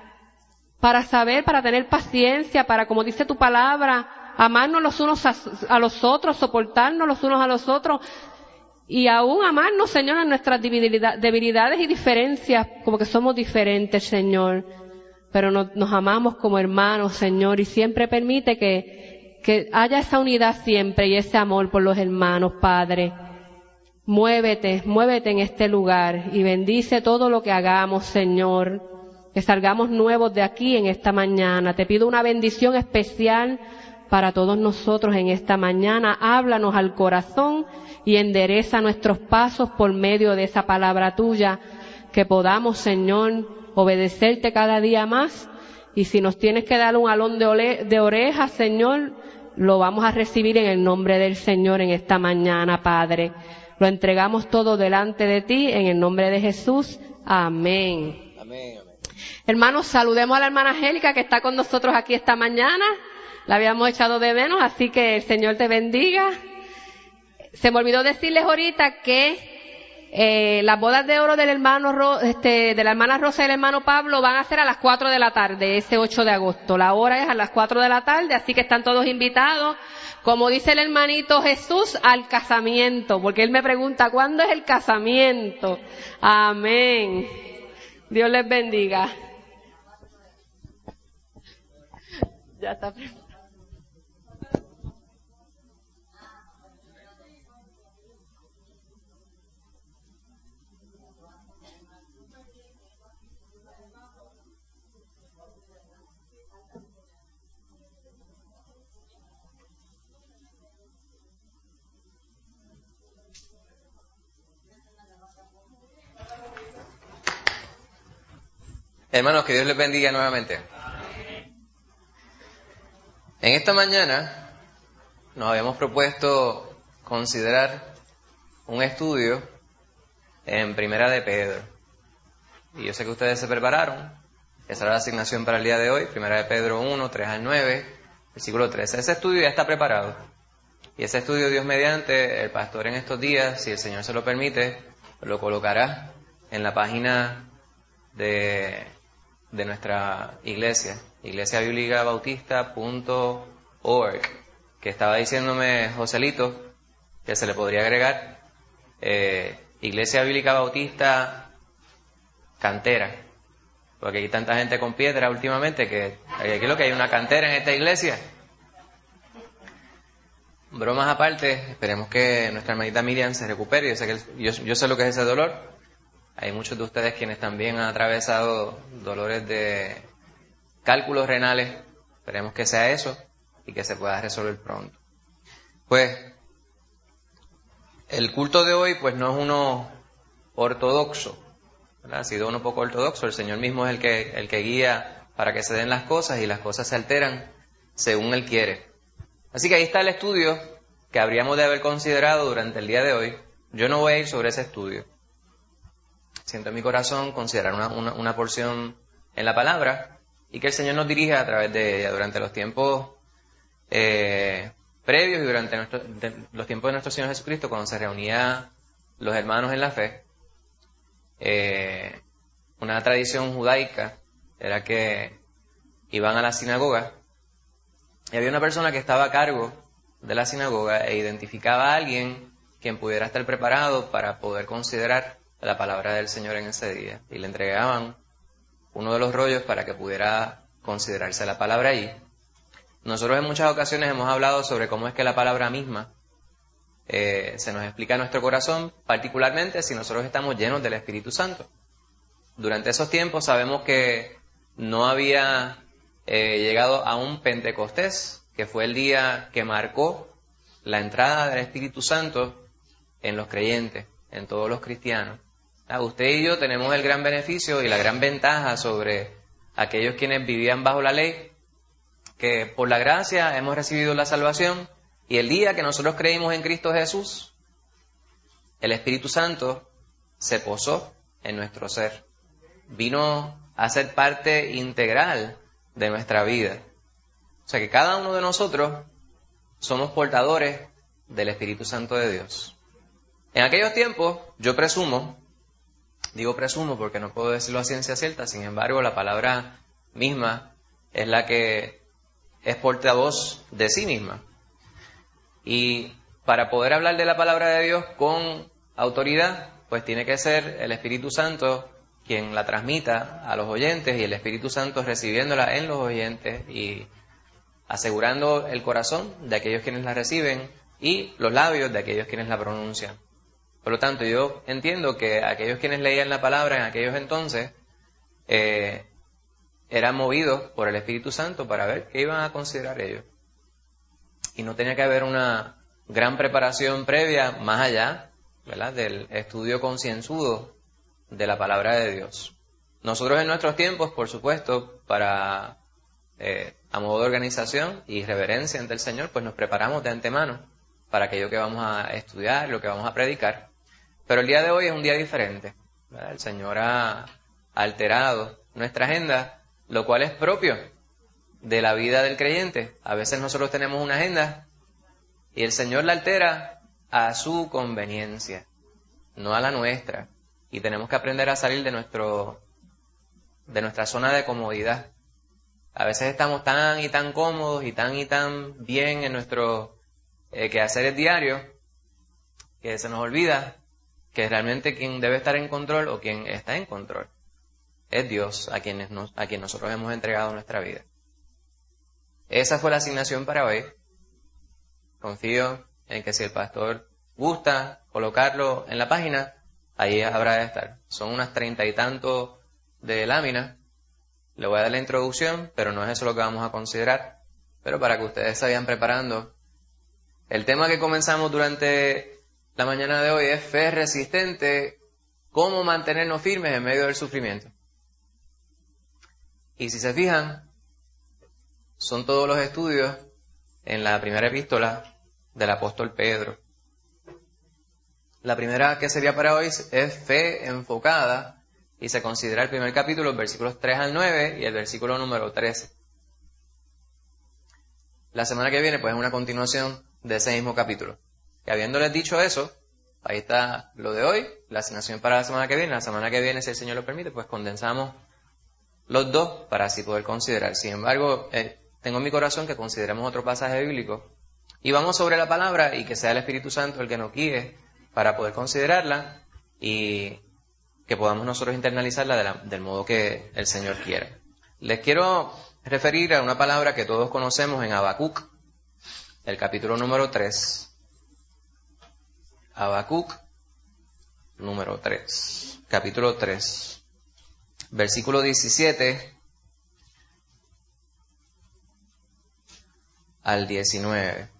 para tener paciencia, para, como dice tu palabra, amarnos los unos a los otros, soportarnos los unos a los otros y aún amarnos, Señor, en nuestras debilidades y diferencias, como que somos diferentes, Señor. Pero nos amamos como hermanos, Señor, y siempre permite que haya esa unidad siempre y ese amor por los hermanos, Padre. Muévete en este lugar y bendice todo lo que hagamos, Señor. Que salgamos nuevos de aquí en esta mañana. Te pido una bendición especial para todos nosotros en esta mañana. Háblanos al corazón y endereza nuestros pasos por medio de esa palabra tuya. Que podamos, Señor, obedecerte cada día más. Y si nos tienes que dar un alón de orejas, Señor, lo vamos a recibir en el nombre del Señor en esta mañana, Padre. Lo entregamos todo delante de ti en el nombre de Jesús. Amén. Amén. Hermanos, saludemos a la hermana Angélica que está con nosotros aquí esta mañana. La habíamos echado de menos, así que el Señor te bendiga. Se me olvidó decirles ahorita que las bodas de oro del hermano de la hermana Rosa y el hermano Pablo van a ser a las 4 de la tarde, ese 8 de agosto. La hora es a las 4 de la tarde, así que están todos invitados. Como dice el hermanito Jesús, al casamiento, porque él me pregunta, ¿cuándo es el casamiento? Amén. Dios les bendiga. Ya está preparado. Hermanos, que Dios les bendiga nuevamente. En esta mañana nos habíamos propuesto considerar un estudio en Primera de Pedro. Y yo sé que ustedes se prepararon. Esa era la asignación para el día de hoy, Primera de Pedro 1, 3 al 9, versículo 13. Ese estudio ya está preparado. Y ese estudio, Dios mediante, el pastor en estos días, si el Señor se lo permite, lo colocará en la página de nuestra iglesia, iglesiabiblicabautista.org, que estaba diciéndome Joselito que se le podría agregar Iglesia Bíblica Bautista Cantera, porque hay tanta gente con piedra últimamente que aquí lo que hay una cantera en esta iglesia. Bromas aparte, esperemos que nuestra hermanita Miriam se recupere. Yo sé lo que es ese dolor. Hay muchos de ustedes quienes también han atravesado dolores de cálculos renales. Esperemos que sea eso y que se pueda resolver pronto. Pues, el culto de hoy pues no es uno ortodoxo, ¿verdad? Ha sido uno poco ortodoxo. El Señor mismo es el que guía para que se den las cosas y las cosas se alteran según Él quiere. Así que ahí está el estudio que habríamos de haber considerado durante el día de hoy. Yo no voy a ir sobre ese estudio. Siento en mi corazón considerar una porción en la palabra y que el Señor nos dirija a través de ella durante los tiempos previos y durante los tiempos de nuestro Señor Jesucristo, cuando se reunía los hermanos en la fe. Una tradición judaica era que iban a la sinagoga y había una persona que estaba a cargo de la sinagoga e identificaba a alguien quien pudiera estar preparado para poder considerar la palabra del Señor en ese día, y le entregaban uno de los rollos para que pudiera considerarse la palabra allí. Nosotros en muchas ocasiones hemos hablado sobre cómo es que la palabra misma se nos explica a nuestro corazón, particularmente si nosotros estamos llenos del Espíritu Santo. Durante esos tiempos sabemos que no había llegado a un Pentecostés, que fue el día que marcó la entrada del Espíritu Santo en los creyentes, en todos los cristianos. Usted y yo tenemos el gran beneficio y la gran ventaja sobre aquellos quienes vivían bajo la ley, que por la gracia hemos recibido la salvación, y el día que nosotros creímos en Cristo Jesús, el Espíritu Santo se posó en nuestro ser. Vino a ser parte integral de nuestra vida. O sea que cada uno de nosotros somos portadores del Espíritu Santo de Dios. En aquellos tiempos, yo digo presumo porque no puedo decirlo a ciencia cierta, sin embargo la palabra misma es la que es portavoz de sí misma. Y para poder hablar de la palabra de Dios con autoridad, pues tiene que ser el Espíritu Santo quien la transmita a los oyentes, y el Espíritu Santo recibiéndola en los oyentes y asegurando el corazón de aquellos quienes la reciben y los labios de aquellos quienes la pronuncian. Por lo tanto, yo entiendo que aquellos quienes leían la palabra en aquellos entonces eran movidos por el Espíritu Santo para ver qué iban a considerar ellos. Y no tenía que haber una gran preparación previa más allá, ¿verdad?, del estudio concienzudo de la palabra de Dios. Nosotros en nuestros tiempos, por supuesto, a modo de organización y reverencia ante el Señor, pues nos preparamos de antemano para aquello que vamos a estudiar, lo que vamos a predicar. Pero el día de hoy es un día diferente, ¿verdad? El Señor ha alterado nuestra agenda, lo cual es propio de la vida del creyente. A veces nosotros tenemos una agenda y el Señor la altera a su conveniencia, no a la nuestra. Y tenemos que aprender a salir de nuestra zona de comodidad. A veces estamos tan y tan cómodos y tan bien en nuestros quehaceres diarios que se nos olvida que realmente quien debe estar en control o quien está en control es Dios, a quien nosotros hemos entregado nuestra vida. Esa fue la asignación para hoy. Confío en que si el pastor gusta colocarlo en la página, ahí habrá de estar. Son unas 30 y tantos de láminas. Le voy a dar la introducción, pero no es eso lo que vamos a considerar. Pero para que ustedes se vayan preparando, el tema que comenzamos durante la mañana de hoy es fe resistente, cómo mantenernos firmes en medio del sufrimiento. Y si se fijan, son todos los estudios en la primera epístola del apóstol Pedro. La primera que sería para hoy es fe enfocada y se considera el primer capítulo, versículos 3 al 9 y el versículo número 13. La semana que viene pues es una continuación de ese mismo capítulo. Y habiéndoles dicho eso, ahí está lo de hoy, la asignación para la semana que viene. La semana que viene, si el Señor lo permite, pues condensamos los dos para así poder considerar. Sin embargo, tengo en mi corazón que consideremos otro pasaje bíblico y vamos sobre la palabra y que sea el Espíritu Santo el que nos guíe para poder considerarla y que podamos nosotros internalizarla del modo que el Señor quiera. Les quiero referir a una palabra que todos conocemos en Habacuc, el capítulo número 3. Habacuc, número 3, capítulo 3, versículo 17 al 19.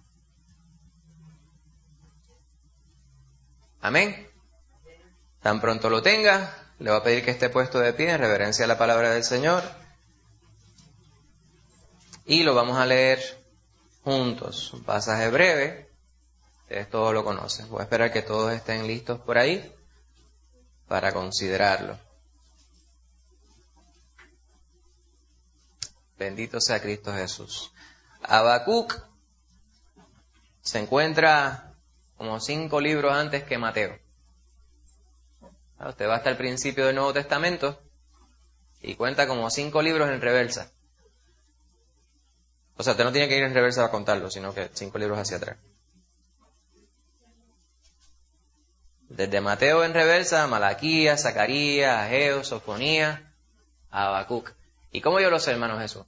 Amén. Tan pronto lo tenga, le voy a pedir que esté puesto de pie en reverencia a la palabra del Señor. Y lo vamos a leer juntos. Un pasaje breve. Ustedes todos lo conocen. Voy a esperar que todos estén listos por ahí para considerarlo. Bendito sea Cristo Jesús. Habacuc se encuentra como 5 libros antes que Mateo. Usted va hasta el principio del Nuevo Testamento y cuenta como 5 libros en reversa. O sea, usted no tiene que ir en reversa para contarlo, sino que 5 libros hacia atrás. Desde Mateo en reversa, Malaquías, Zacarías, Ageo, Sofonías, Habacuc. ¿Y cómo yo lo sé, hermano Jesús?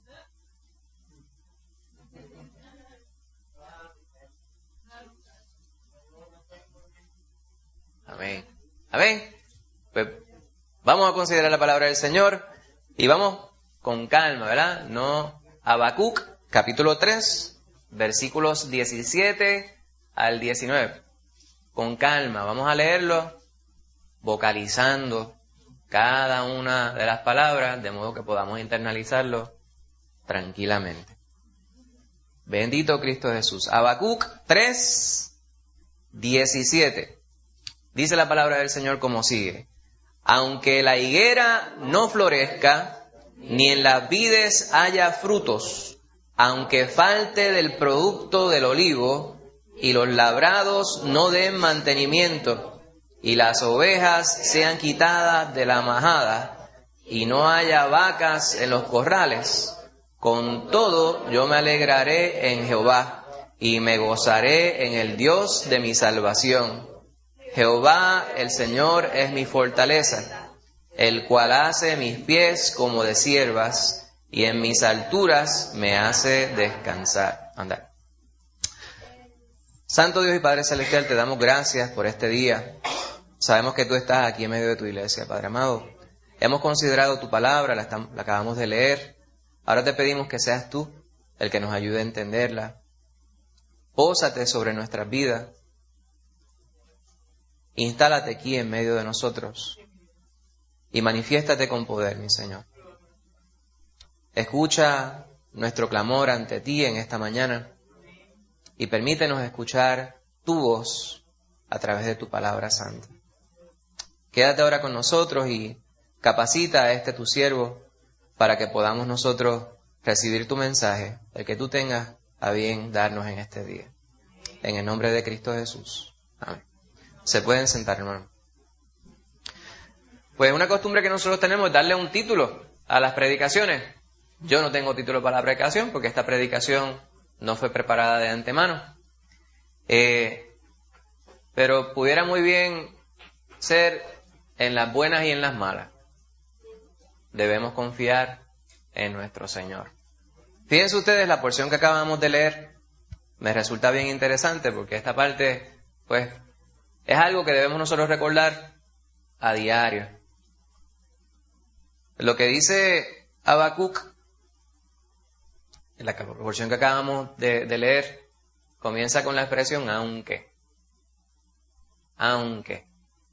Amén. Amén. Pues vamos a considerar la palabra del Señor y vamos con calma, ¿verdad? No, Habacuc, capítulo 3, versículos 17 al 19. Con calma, vamos a leerlo vocalizando cada una de las palabras, de modo que podamos internalizarlo tranquilamente. Bendito Cristo Jesús. Habacuc 3, 17. Dice la palabra del Señor como sigue. Aunque la higuera no florezca, ni en las vides haya frutos, aunque falte del producto del olivo, y los labrados no den mantenimiento, y las ovejas sean quitadas de la majada, y no haya vacas en los corrales, con todo yo me alegraré en Jehová, y me gozaré en el Dios de mi salvación. Jehová, el Señor, es mi fortaleza, el cual hace mis pies como de ciervas, y en mis alturas me hace descansar. Anda. Santo Dios y Padre Celestial, te damos gracias por este día. Sabemos que tú estás aquí en medio de tu iglesia, Padre amado. Hemos considerado tu palabra, la acabamos de leer. Ahora te pedimos que seas tú el que nos ayude a entenderla. Pósate sobre nuestras vidas. Instálate aquí en medio de nosotros y manifiéstate con poder, mi Señor. Escucha nuestro clamor ante ti en esta mañana y permítenos escuchar tu voz a través de tu palabra santa. Quédate ahora con nosotros y capacita a tu siervo para que podamos nosotros recibir tu mensaje, el que tú tengas a bien darnos en este día. En el nombre de Cristo Jesús. Amén. Se pueden sentar, hermano. Pues una costumbre que nosotros tenemos es darle un título a las predicaciones. Yo no tengo título para la predicación porque esta predicación no fue preparada de antemano. Pero pudiera muy bien ser en las buenas y en las malas. Debemos confiar en nuestro Señor. Fíjense ustedes, la porción que acabamos de leer me resulta bien interesante porque esta parte, pues, es algo que debemos nosotros recordar a diario. Lo que dice Habacuc, en la porción que acabamos de leer, comienza con la expresión aunque. Aunque.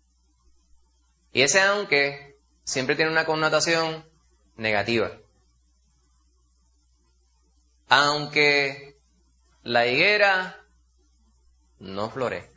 Y ese aunque siempre tiene una connotación negativa. Aunque la higuera no florezca.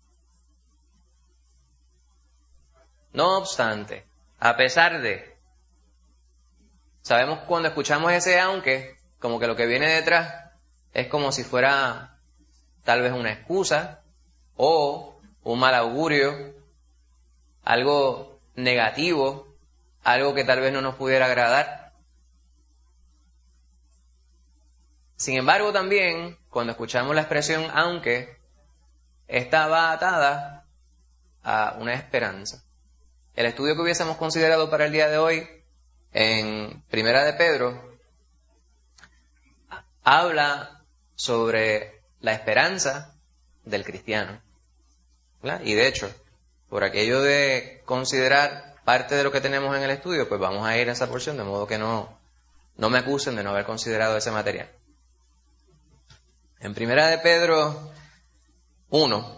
No obstante, a pesar de, sabemos cuando escuchamos ese aunque, como que lo que viene detrás es como si fuera tal vez una excusa o un mal augurio, algo negativo, algo que tal vez no nos pudiera agradar. Sin embargo, también, cuando escuchamos la expresión aunque, esta va atada a una esperanza. El estudio que hubiésemos considerado para el día de hoy, en Primera de Pedro, habla sobre la esperanza del cristiano, ¿verdad? Y de hecho, por aquello de considerar parte de lo que tenemos en el estudio, pues vamos a ir a esa porción, de modo que no me acusen de no haber considerado ese material. En Primera de Pedro 1,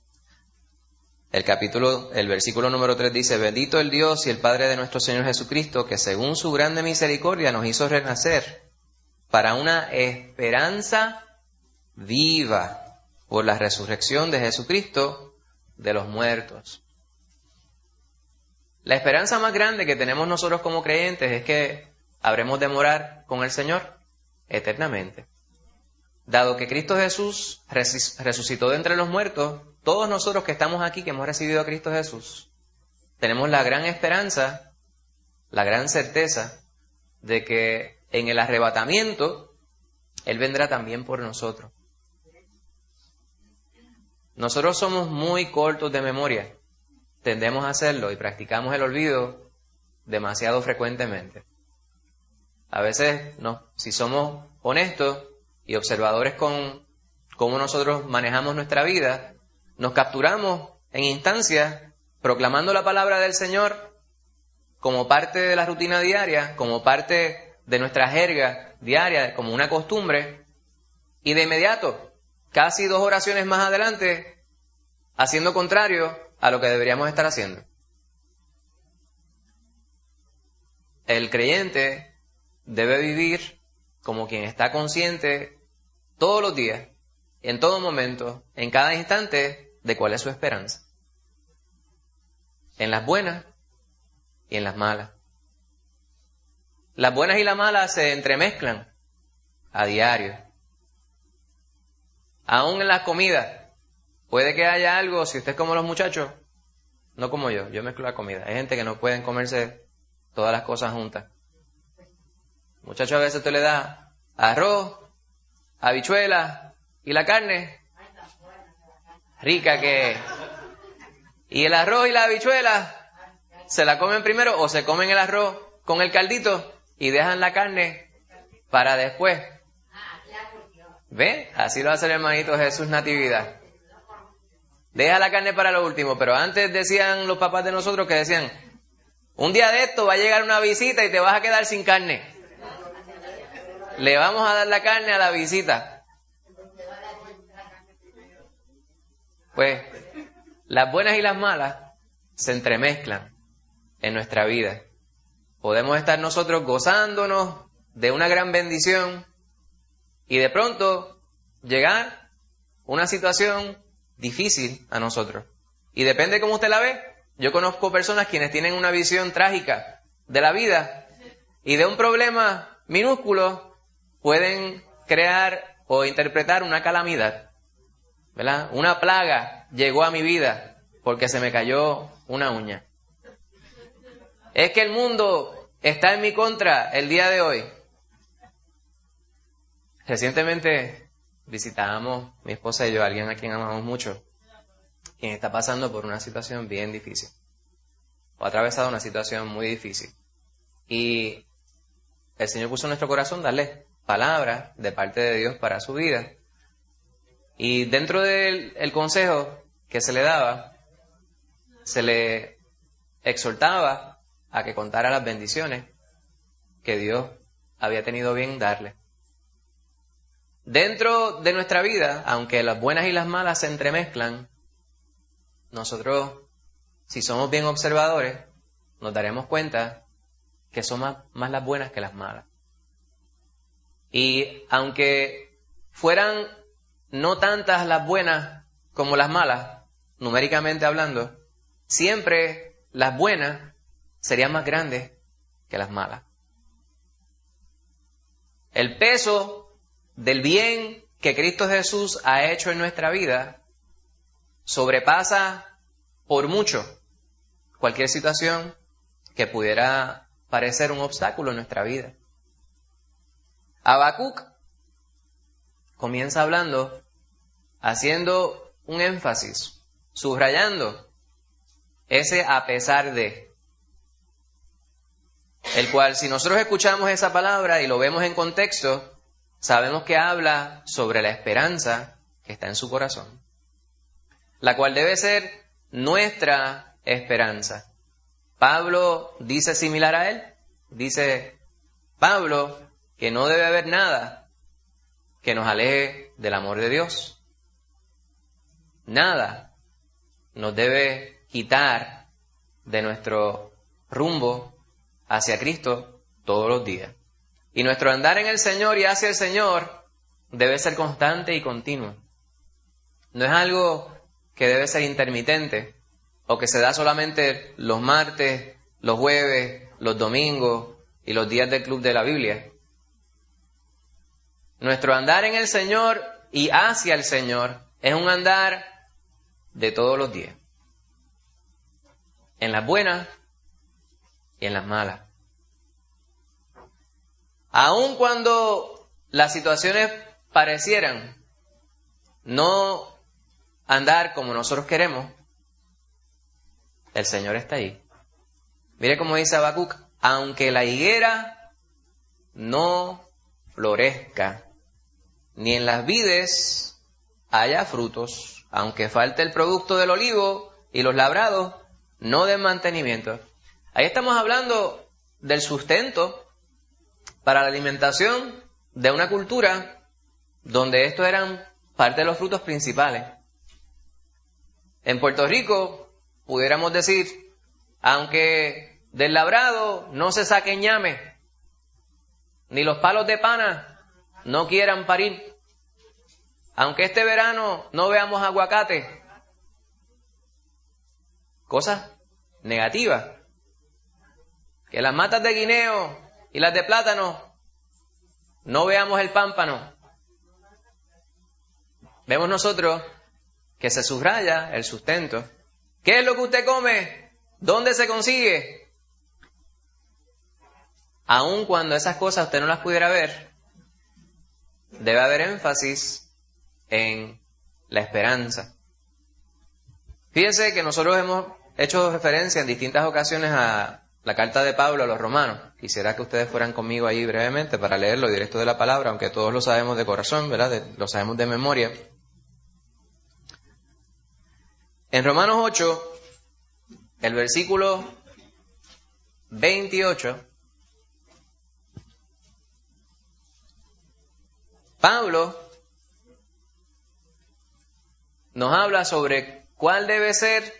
el versículo número 3 dice: Bendito el Dios y el Padre de nuestro Señor Jesucristo, que según su grande misericordia nos hizo renacer para una esperanza viva por la resurrección de Jesucristo de los muertos. La esperanza más grande que tenemos nosotros como creyentes es que habremos de morar con el Señor eternamente. Dado que Cristo Jesús resucitó de entre los muertos, todos nosotros que estamos aquí, que hemos recibido a Cristo Jesús, tenemos la gran esperanza, la gran certeza de que en el arrebatamiento Él vendrá también por nosotros. Nosotros somos muy cortos de memoria, tendemos a hacerlo y practicamos el olvido demasiado frecuentemente. A veces, si somos honestos y observadores con cómo nosotros manejamos nuestra vida, nos capturamos en instancias proclamando la palabra del Señor como parte de la rutina diaria, como parte de nuestra jerga diaria, como una costumbre, y de inmediato, casi 2 oraciones más adelante, haciendo contrario a lo que deberíamos estar haciendo. El creyente debe vivir como quien está consciente todos los días, en todo momento, en cada instante, de cuál es su esperanza. En las buenas y en las malas. Las buenas y las malas se entremezclan a diario. Aún en las comidas, puede que haya algo, si usted es como los muchachos, no como yo mezclo la comida. Hay gente que no pueden comerse todas las cosas juntas. Muchachos, a veces tú le das arroz, habichuelas y la carne rica que es. Y el arroz y la habichuela se la comen primero o se comen el arroz con el caldito y dejan la carne para después. ¿Ve? Así lo hace el hermanito Jesús Natividad. Deja la carne para lo último, pero antes decían los papás de nosotros que decían, un día de esto va a llegar una visita y te vas a quedar sin carne. Le vamos a dar la carne a la visita. Pues las buenas y las malas se entremezclan en nuestra vida. Podemos estar nosotros gozándonos de una gran bendición y de pronto llegar una situación difícil a nosotros. Y depende cómo usted la ve. Yo conozco personas quienes tienen una visión trágica de la vida y de un problema minúsculo pueden crear o interpretar una calamidad, ¿verdad? Una plaga llegó a mi vida porque se me cayó una uña. Es que el mundo está en mi contra el día de hoy. Recientemente visitábamos, mi esposa y yo, a alguien a quien amamos mucho, quien está pasando por una situación bien difícil, o ha atravesado una situación muy difícil. Y el Señor puso en nuestro corazón darle palabras de parte de Dios para su vida. Y dentro del consejo que se le daba, se le exhortaba a que contara las bendiciones que Dios había tenido bien darle. Dentro de nuestra vida, aunque las buenas y las malas se entremezclan, nosotros, si somos bien observadores, nos daremos cuenta que son más las buenas que las malas. Y aunque fueran no tantas las buenas como las malas, numéricamente hablando, siempre las buenas serían más grandes que las malas. El peso del bien que Cristo Jesús ha hecho en nuestra vida sobrepasa por mucho cualquier situación que pudiera parecer un obstáculo en nuestra vida. Habacuc comienza hablando, haciendo un énfasis, subrayando ese a pesar de, el cual si nosotros escuchamos esa palabra y lo vemos en contexto, sabemos que habla sobre la esperanza que está en su corazón, la cual debe ser nuestra esperanza. Pablo dice similar a él, dice Pablo que no debe haber nada que nos aleje del amor de Dios. Nada nos debe quitar de nuestro rumbo hacia Cristo todos los días. Y nuestro andar en el Señor y hacia el Señor debe ser constante y continuo. No es algo que debe ser intermitente o que se da solamente los martes, los jueves, los domingos y los días del club de la Biblia. Nuestro andar en el Señor y hacia el Señor es un andar de todos los días, en las buenas y en las malas. Aun cuando las situaciones parecieran no andar como nosotros queremos, el Señor está ahí. Mire cómo dice Habacuc, aunque la higuera no florezca, ni en las vides haya frutos, aunque falte el producto del olivo y los labrados no de mantenimiento. Ahí estamos hablando del sustento para la alimentación de una cultura donde estos eran parte de los frutos principales. En Puerto Rico, pudiéramos decir, aunque del labrado no se saque ñame, ni los palos de pana no quieran parir, aunque este verano no veamos aguacate, cosas negativas, que las matas de guineo y las de plátano no veamos el pámpano. Vemos nosotros que se subraya el sustento. ¿Qué es lo que usted come? ¿Dónde se consigue? Aun cuando esas cosas usted no las pudiera ver, debe haber énfasis en la esperanza. Fíjense que nosotros hemos hecho referencia en distintas ocasiones a la carta de Pablo a los romanos. Quisiera que ustedes fueran conmigo ahí brevemente para leerlo directo de la palabra, aunque todos lo sabemos de corazón, ¿verdad? Lo sabemos de memoria. En Romanos 8, el versículo 28, Pablo nos habla sobre cuál debe ser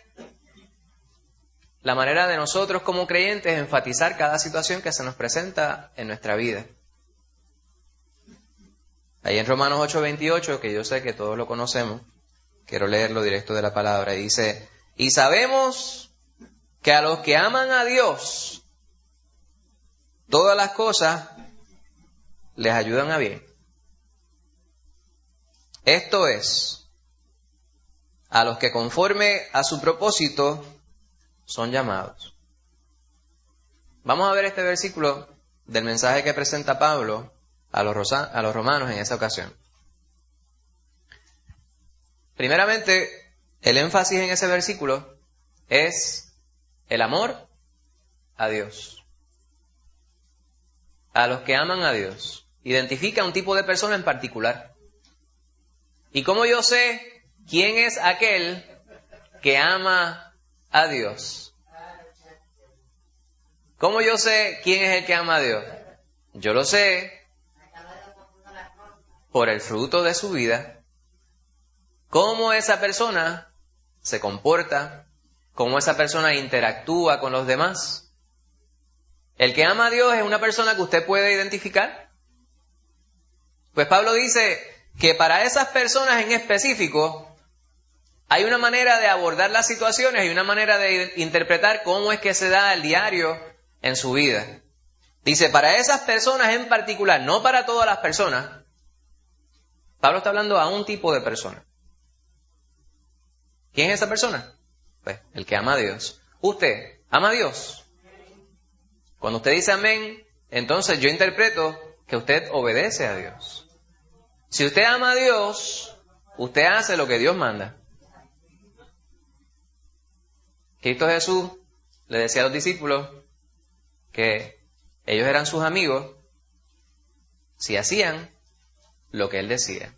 la manera de nosotros como creyentes enfatizar cada situación que se nos presenta en nuestra vida. Ahí en Romanos 8:28, que yo sé que todos lo conocemos, quiero leerlo directo de la palabra, y dice: y sabemos que a los que aman a Dios, todas las cosas les ayudan a bien. Esto es, a los que conforme a su propósito son llamados. Vamos a ver este versículo del mensaje que presenta Pablo a los romanos en esa ocasión. Primeramente, el énfasis en ese versículo es el amor a Dios. A los que aman a Dios. Identifica un tipo de persona en particular. ¿Y cómo yo sé quién es aquel que ama a Dios? ¿Cómo yo sé quién es el que ama a Dios? Yo lo sé por el fruto de su vida. Cómo esa persona se comporta, cómo esa persona interactúa con los demás. El que ama a Dios es una persona que usted puede identificar. Pues Pablo dice que para esas personas en específico hay una manera de abordar las situaciones y una manera de interpretar cómo es que se da el diario en su vida. Dice, para esas personas en particular, no para todas las personas. Pablo está hablando a un tipo de persona. ¿Quién es esa persona? Pues el que ama a Dios. ¿Usted ama a Dios? Cuando usted dice amén, entonces yo interpreto que usted obedece a Dios. Si usted ama a Dios, usted hace lo que Dios manda. Cristo Jesús le decía a los discípulos que ellos eran sus amigos si hacían lo que Él decía.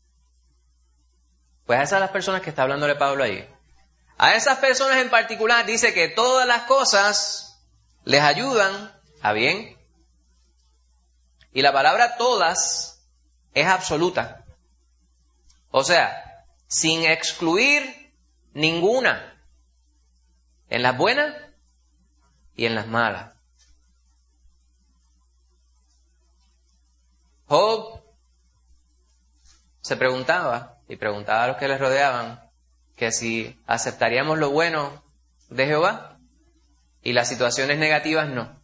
Pues a esas son las personas que está hablándole Pablo ahí. A esas personas en particular dice que todas las cosas les ayudan a bien. Y la palabra todas es absoluta. O sea, sin excluir ninguna. En las buenas y en las malas. Job se preguntaba, y preguntaba a los que les rodeaban, que si aceptaríamos lo bueno de Jehová y las situaciones negativas no.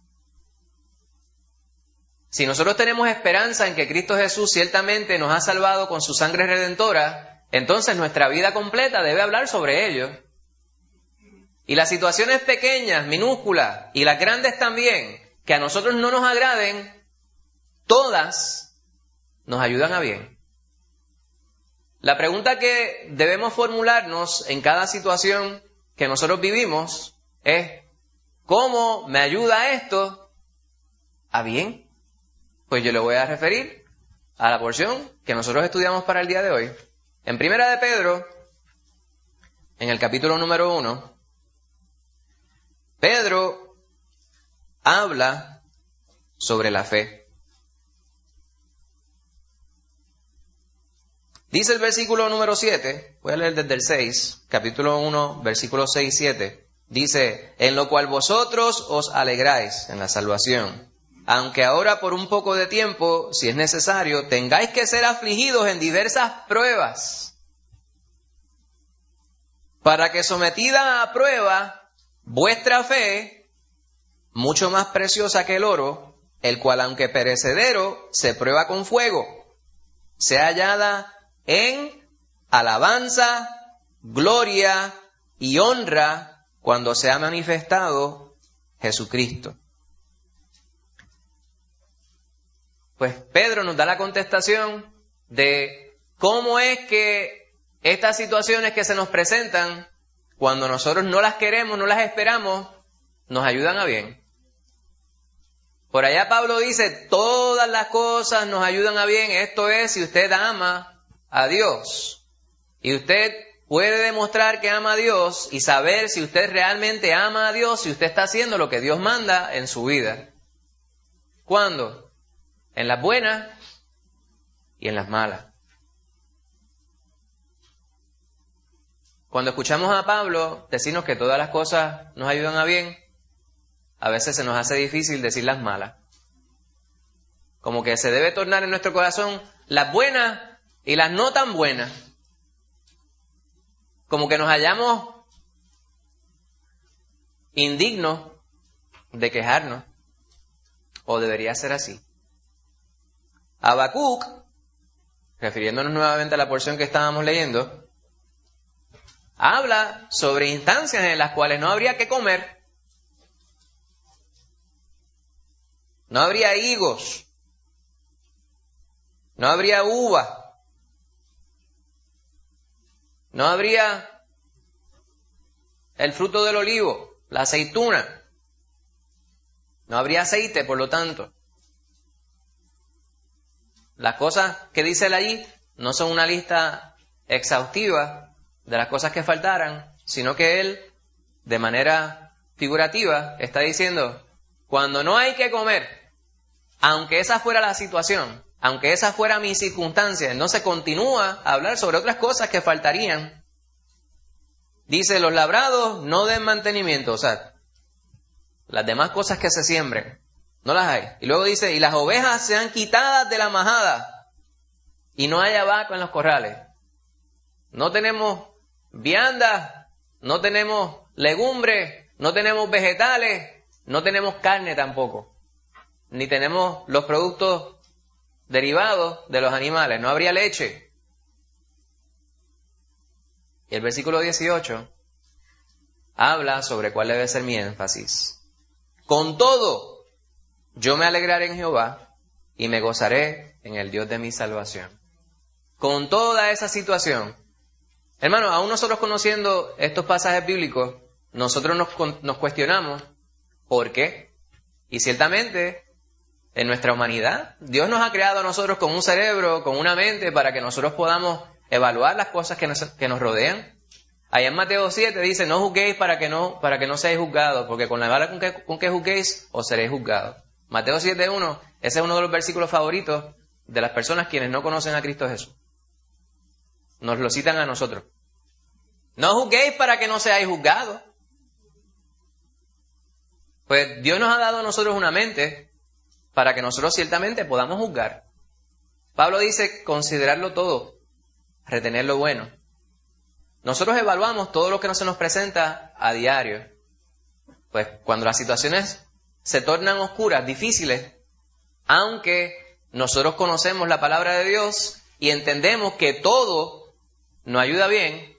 Si nosotros tenemos esperanza en que Cristo Jesús ciertamente nos ha salvado con su sangre redentora, entonces nuestra vida completa debe hablar sobre ello. Y las situaciones pequeñas, minúsculas, y las grandes también, que a nosotros no nos agraden, todas nos ayudan a bien. La pregunta que debemos formularnos en cada situación que nosotros vivimos es, ¿cómo me ayuda esto a bien? Pues yo le voy a referir a la porción que nosotros estudiamos para el día de hoy. En Primera de Pedro, en el capítulo número 1, Pedro habla sobre la fe. Dice el versículo número 7, voy a leer desde el 6, capítulo 1, versículos 6 y 7. Dice, en lo cual vosotros os alegráis en la salvación, aunque ahora por un poco de tiempo, si es necesario, tengáis que ser afligidos en diversas pruebas, para que sometida a prueba vuestra fe, mucho más preciosa que el oro, el cual aunque perecedero, se prueba con fuego, sea hallada en alabanza, gloria y honra cuando se ha manifestado Jesucristo. Pues Pedro nos da la contestación de cómo es que estas situaciones que se nos presentan, cuando nosotros no las queremos, no las esperamos, nos ayudan a bien. Por allá Pablo dice, todas las cosas nos ayudan a bien. Esto es, si usted ama a Dios. Y usted puede demostrar que ama a Dios y saber si usted realmente ama a Dios, si usted está haciendo lo que Dios manda en su vida. ¿Cuándo? En las buenas y en las malas. Cuando escuchamos a Pablo decirnos que todas las cosas nos ayudan a bien, a veces se nos hace difícil decir las malas. Como que se debe tornar en nuestro corazón las buenas y las no tan buenas. Como que nos hallamos indignos de quejarnos. O debería ser así. Habacuc, refiriéndonos nuevamente a la porción que estábamos leyendo, habla sobre instancias en las cuales no habría que comer. No habría higos, no habría uva, no habría el fruto del olivo, la aceituna, no habría aceite, por lo tanto. Las cosas que dice él allí no son una lista exhaustiva de las cosas que faltaran, sino que él, de manera figurativa, está diciendo, cuando no hay que comer, aunque esa fuera la situación, aunque esa fuera mi circunstancia, entonces continúa a hablar sobre otras cosas que faltarían. Dice, los labrados no den mantenimiento, o sea, las demás cosas que se siembren, no las hay. Y luego dice, y las ovejas sean quitadas de la majada, y no haya vaca en los corrales. No tenemos viandas, no tenemos legumbres, no tenemos vegetales, no tenemos carne tampoco. Ni tenemos los productos derivados de los animales, no habría leche. Y el versículo 18 habla sobre cuál debe ser mi énfasis. Con todo, yo me alegraré en Jehová y me gozaré en el Dios de mi salvación. Con toda esa situación, hermano, aún nosotros conociendo estos pasajes bíblicos, nosotros nos cuestionamos ¿por qué? Y ciertamente, en nuestra humanidad, Dios nos ha creado a nosotros con un cerebro, con una mente, para que nosotros podamos evaluar las cosas que nos rodean. Allá en Mateo 7 dice, no juzguéis para que no seáis juzgados, porque con la vara con que juzguéis, os seréis juzgados. Mateo 7:1, ese es uno de los versículos favoritos de las personas quienes no conocen a Cristo Jesús. Nos lo citan a nosotros. No juzguéis para que no seáis juzgados. Pues Dios nos ha dado a nosotros una mente para que nosotros ciertamente podamos juzgar. Pablo dice, considerarlo todo, retener lo bueno. Nosotros evaluamos todo lo que se nos presenta a diario. Pues cuando las situaciones se tornan oscuras, difíciles, aunque nosotros conocemos la palabra de Dios y entendemos que todo nos ayuda bien,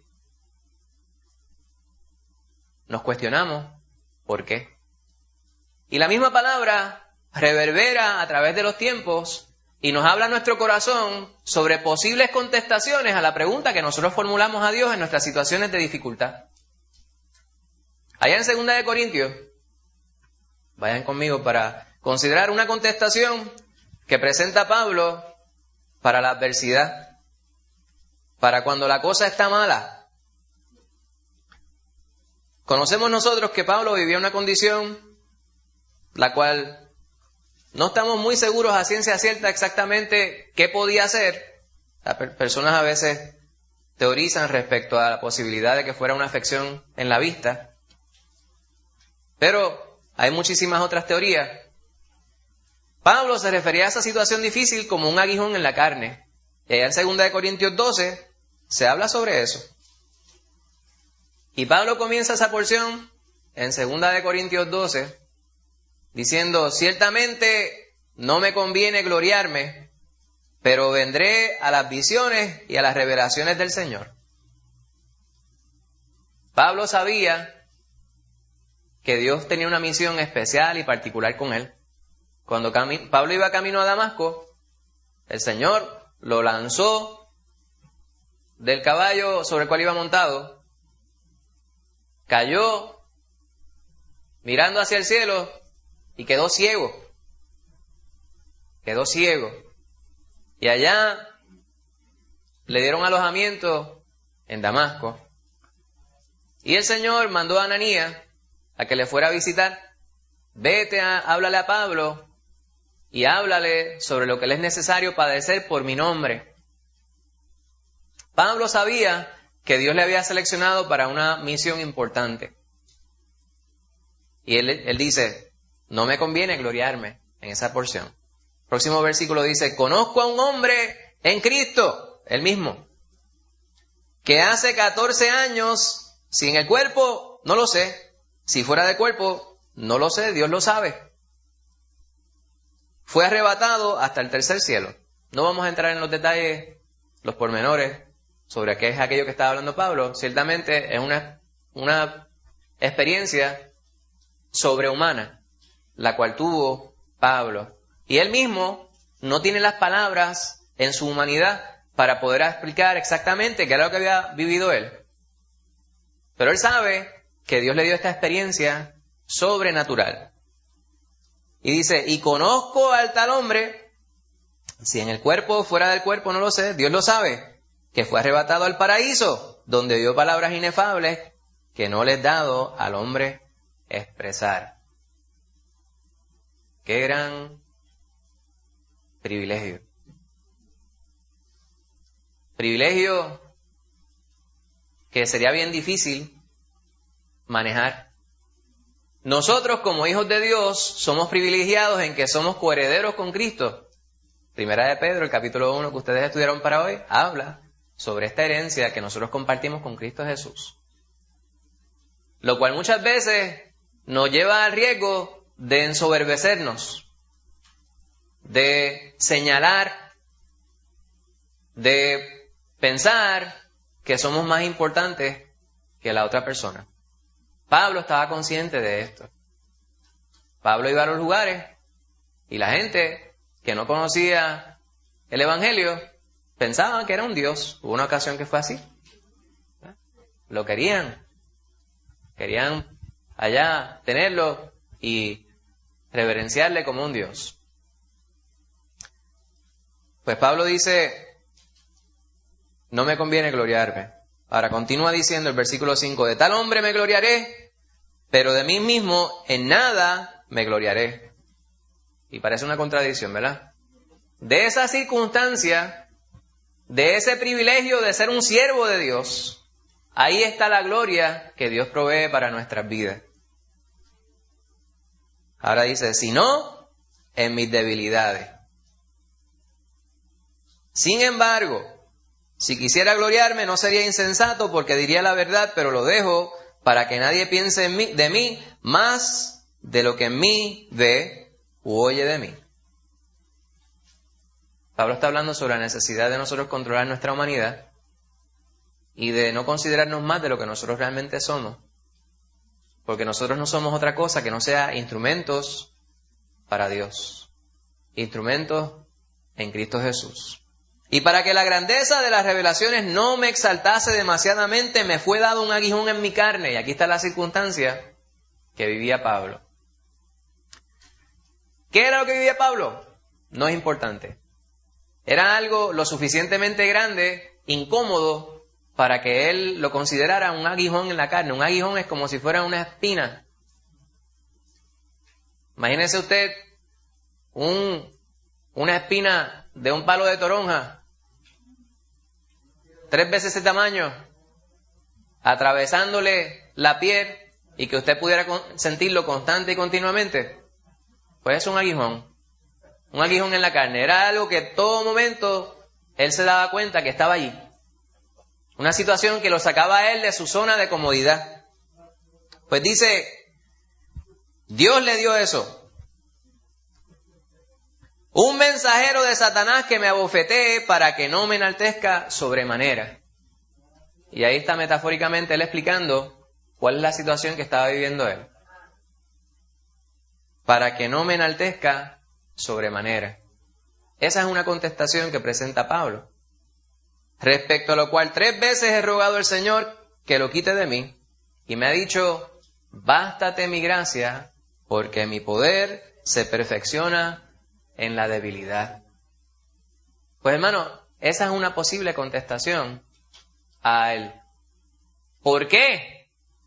nos cuestionamos ¿por qué? Y la misma palabra reverbera a través de los tiempos y nos habla nuestro corazón sobre posibles contestaciones a la pregunta que nosotros formulamos a Dios en nuestras situaciones de dificultad. Allá en 2 de Corintios, vayan conmigo para considerar una contestación que presenta Pablo para la adversidad, para cuando la cosa está mala. Conocemos nosotros que Pablo vivía una condición la cual no estamos muy seguros a ciencia cierta exactamente qué podía hacer. Las personas a veces teorizan respecto a la posibilidad de que fuera una afección en la vista, pero hay muchísimas otras teorías. Pablo se refería a esa situación difícil como un aguijón en la carne. Y allá en 2 Corintios 12 se habla sobre eso. Y Pablo comienza esa porción en 2 Corintios 12 diciendo: ciertamente no me conviene gloriarme, pero vendré a las visiones y a las revelaciones del Señor. Pablo sabía que Dios tenía una misión especial y particular con él. Cuando Pablo iba camino a Damasco, el Señor lo lanzó del caballo sobre el cual iba montado, cayó mirando hacia el cielo y quedó ciego. Quedó ciego. Y allá le dieron alojamiento en Damasco. Y el Señor mandó a Ananías a que le fuera a visitar. Háblale a Pablo y háblale sobre lo que le es necesario padecer por mi nombre. Pablo sabía que Dios le había seleccionado para una misión importante. Y él dice: no me conviene gloriarme en esa porción. Próximo versículo dice: conozco a un hombre en Cristo, el mismo, que hace 14 años, si en el cuerpo, no lo sé, si fuera de cuerpo, no lo sé, Dios lo sabe, fue arrebatado hasta el tercer cielo. No vamos a entrar en los detalles, los pormenores, sobre qué es aquello que estaba hablando Pablo. Ciertamente es una experiencia sobrehumana, la cual tuvo Pablo. Y él mismo no tiene las palabras en su humanidad para poder explicar exactamente qué era lo que había vivido él. Pero él sabe que Dios le dio esta experiencia sobrenatural. Y dice: y conozco al tal hombre, si en el cuerpo o fuera del cuerpo, no lo sé, Dios lo sabe, que fue arrebatado al paraíso, donde dio palabras inefables que no le es dado al hombre expresar. Qué gran privilegio. Privilegio que sería bien difícil manejar. Nosotros, como hijos de Dios, somos privilegiados en que somos coherederos con Cristo. Primera de Pedro, el capítulo 1 que ustedes estudiaron para hoy, habla sobre esta herencia que nosotros compartimos con Cristo Jesús. Lo cual muchas veces nos lleva al riesgo de ensoberbecernos, de señalar, de pensar que somos más importantes que la otra persona. Pablo estaba consciente de esto. Pablo iba a los lugares y la gente que no conocía el Evangelio pensaba que era un Dios. Hubo una ocasión que fue así. Lo querían allá tenerlo y reverenciarle como un Dios. Pues Pablo dice: no me conviene gloriarme. Ahora continúa diciendo el versículo 5: de tal hombre me gloriaré, pero de mí mismo en nada me gloriaré. Y parece una contradicción, ¿verdad? De esa circunstancia, de ese privilegio de ser un siervo de Dios, ahí está la gloria que Dios provee para nuestras vidas. Ahora dice: sino en mis debilidades. Sin embargo, si quisiera gloriarme no sería insensato, porque diría la verdad, pero lo dejo para que nadie piense de mí más de lo que en mí ve u oye de mí. Pablo está hablando sobre la necesidad de nosotros controlar nuestra humanidad y de no considerarnos más de lo que nosotros realmente somos, porque nosotros no somos otra cosa que no sea instrumentos para Dios, instrumentos en Cristo Jesús. Y para que la grandeza de las revelaciones no me exaltase demasiadamente, me fue dado un aguijón en mi carne. Y aquí está la circunstancia que vivía Pablo. ¿Qué era lo que vivía Pablo? No es importante. Era algo lo suficientemente grande, incómodo, para que él lo considerara un aguijón en la carne. Un aguijón es como si fuera una espina. Imagínese usted una espina de un palo de toronja, 3 veces ese tamaño, atravesándole la piel y que usted pudiera sentirlo constante y continuamente. Pues es un aguijón en la carne. Era algo que en todo momento él se daba cuenta que estaba allí. Una situación que lo sacaba a él de su zona de comodidad. Pues dice, Dios le dio eso. Un mensajero de Satanás que me abofetee para que no me enaltezca sobremanera. Y ahí está metafóricamente él explicando cuál es la situación que estaba viviendo él. Para que no me enaltezca sobremanera. Esa es una contestación que presenta Pablo. Respecto a lo cual 3 veces he rogado al Señor que lo quite de mí. Y me ha dicho, bástate mi gracia, porque mi poder se perfecciona en la debilidad. Pues hermano, esa es una posible contestación a él. ¿Por qué?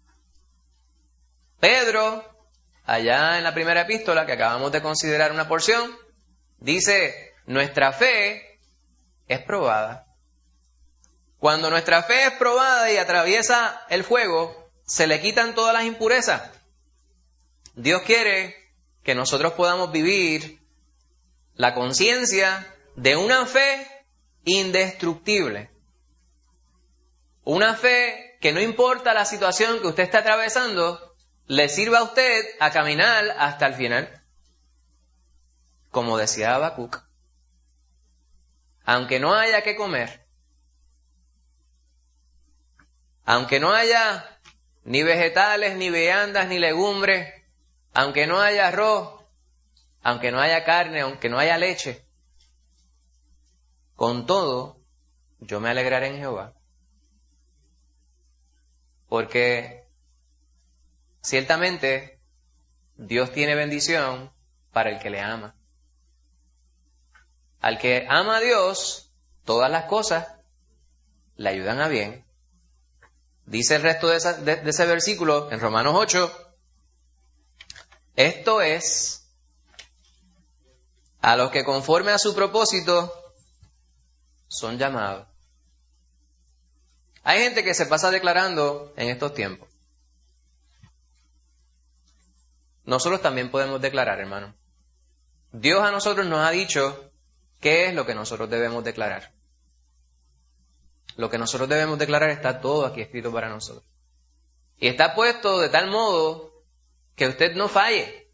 Pedro, allá en la primera epístola que acabamos de considerar una porción, dice, nuestra fe es probada. Cuando nuestra fe es probada y atraviesa el fuego, se le quitan todas las impurezas. Dios quiere que nosotros podamos vivir la conciencia de una fe indestructible. Una fe que no importa la situación que usted esté atravesando, le sirva a usted a caminar hasta el final. Como decía Habacuc, aunque no haya que comer, aunque no haya ni vegetales, ni viandas, ni legumbres, aunque no haya arroz, aunque no haya carne, aunque no haya leche, con todo, yo me alegraré en Jehová. Porque ciertamente Dios tiene bendición para el que le ama. Al que ama a Dios, todas las cosas le ayudan a bien. Dice el resto de ese versículo en Romanos 8, esto es, a los que conforme a su propósito son llamados. Hay gente que se pasa declarando en estos tiempos. Nosotros también podemos declarar, hermano. Dios a nosotros nos ha dicho qué es lo que nosotros debemos declarar. Lo que nosotros debemos declarar está todo aquí escrito para nosotros. Y está puesto de tal modo que usted no falle.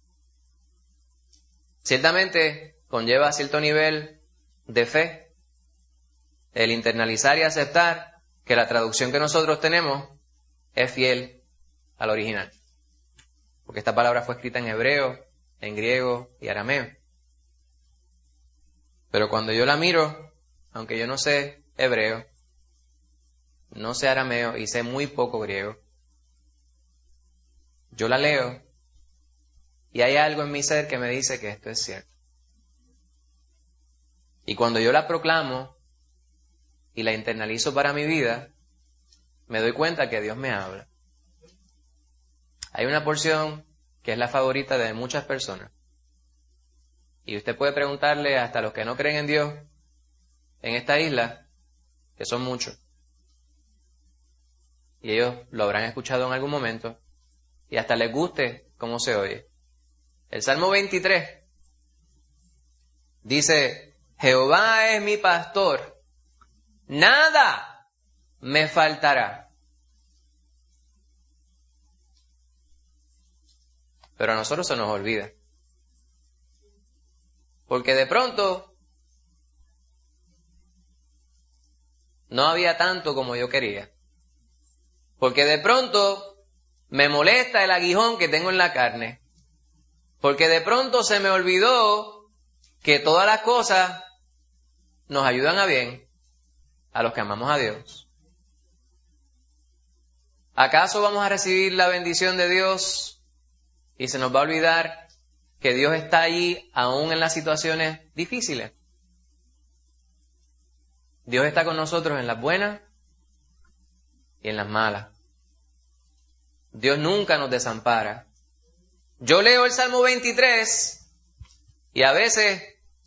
Ciertamente conlleva cierto nivel de fe el internalizar y aceptar que la traducción que nosotros tenemos es fiel al original. Porque esta palabra fue escrita en hebreo, en griego y arameo. Pero cuando yo la miro, aunque yo no sé hebreo, no sé arameo y sé muy poco griego, yo la leo y hay algo en mi ser que me dice que esto es cierto. Y cuando yo la proclamo y la internalizo para mi vida, me doy cuenta que Dios me habla. Hay una porción que es la favorita de muchas personas. Y usted puede preguntarle hasta a los que no creen en Dios en esta isla, que son muchos. Y ellos lo habrán escuchado en algún momento y hasta les guste cómo se oye. El Salmo 23 dice, Jehová es mi pastor, nada me faltará. Pero a nosotros se nos olvida. Porque de pronto no había tanto como yo quería. Porque de pronto me molesta el aguijón que tengo en la carne. Porque de pronto se me olvidó que todas las cosas nos ayudan a bien a los que amamos a Dios. ¿Acaso vamos a recibir la bendición de Dios y se nos va a olvidar que Dios está allí aún en las situaciones difíciles? Dios está con nosotros en las buenas y en las malas. Dios nunca nos desampara. Yo leo el Salmo 23 y a veces,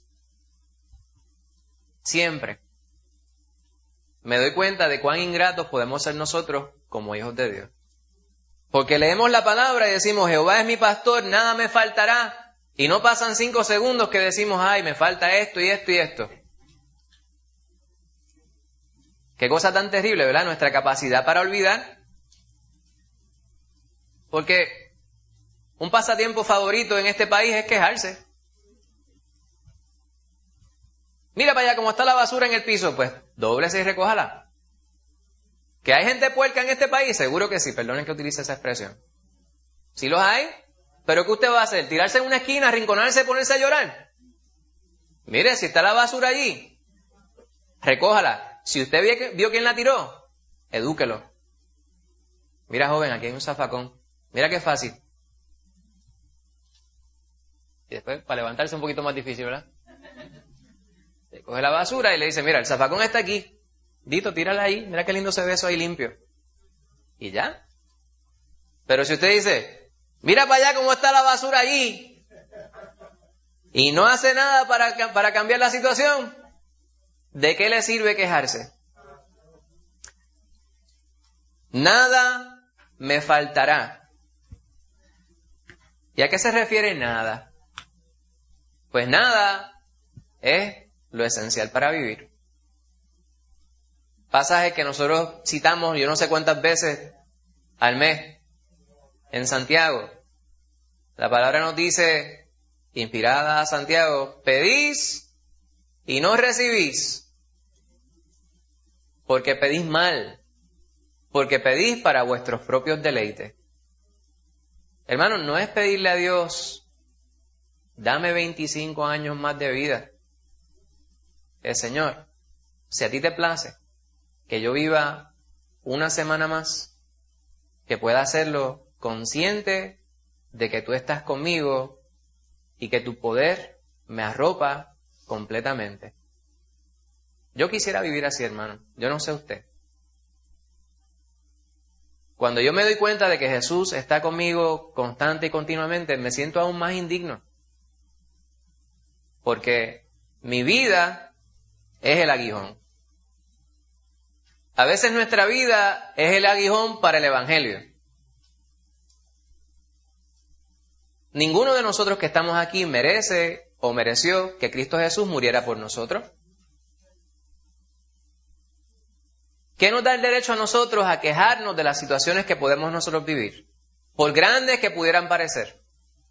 siempre, me doy cuenta de cuán ingratos podemos ser nosotros como hijos de Dios. Porque leemos la palabra y decimos, Jehová es mi pastor, nada me faltará. Y no pasan 5 segundos que decimos, ay, me falta esto y esto y esto. Qué cosa tan terrible, ¿verdad? Nuestra capacidad para olvidar. Porque un pasatiempo favorito en este país es quejarse. Mira para allá cómo está la basura en el piso, pues dóblese y recójala. ¿Que hay gente puerca en este país? Seguro que sí, perdonen que utilice esa expresión. ¿Sí los hay? ¿Pero qué usted va a hacer? ¿Tirarse en una esquina, arrinconarse, ponerse a llorar? Mire, si está la basura allí, recójala. Si usted vio quién la tiró, edúquelo. Mira, joven, aquí hay un zafacón. Mira qué fácil. Y después, para levantarse un poquito más difícil, ¿verdad? Le coge la basura y le dice, mira, el zafacón está aquí. Dito, tírala ahí. Mira qué lindo se ve eso ahí limpio. Y ya. Pero si usted dice, mira para allá cómo está la basura allí, y no hace nada para cambiar la situación, ¿de qué le sirve quejarse? Nada me faltará. ¿Y a qué se refiere nada? Pues nada es lo esencial para vivir. Pasaje que nosotros citamos yo no sé cuántas veces al mes en Santiago. La palabra nos dice, inspirada a Santiago, pedís y no recibís, porque pedís mal, porque pedís para vuestros propios deleites. Hermanos, no es pedirle a Dios, dame 25 años más de vida. Señor, si a ti te place que yo viva una semana más, que pueda hacerlo consciente de que tú estás conmigo y que tu poder me arropa completamente. Yo quisiera vivir así, hermano. Yo no sé usted. Cuando yo me doy cuenta de que Jesús está conmigo constante y continuamente, me siento aún más indigno. Porque mi vida es el aguijón. A veces nuestra vida es el aguijón para el Evangelio. Ninguno de nosotros que estamos aquí merece o mereció que Cristo Jesús muriera por nosotros. ¿Qué nos da el derecho a nosotros a quejarnos de las situaciones que podemos nosotros vivir? Por grandes que pudieran parecer.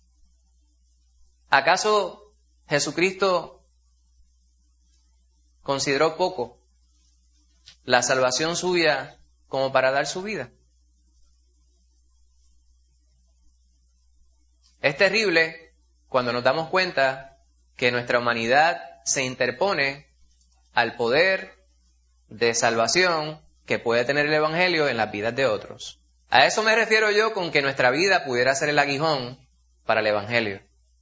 ¿Acaso Jesucristo consideró poco la salvación suya como para dar su vida? Es terrible cuando nos damos cuenta que nuestra humanidad se interpone al poder de salvación que puede tener el Evangelio en las vidas de otros. A eso me refiero yo con que nuestra vida pudiera ser el aguijón para el Evangelio.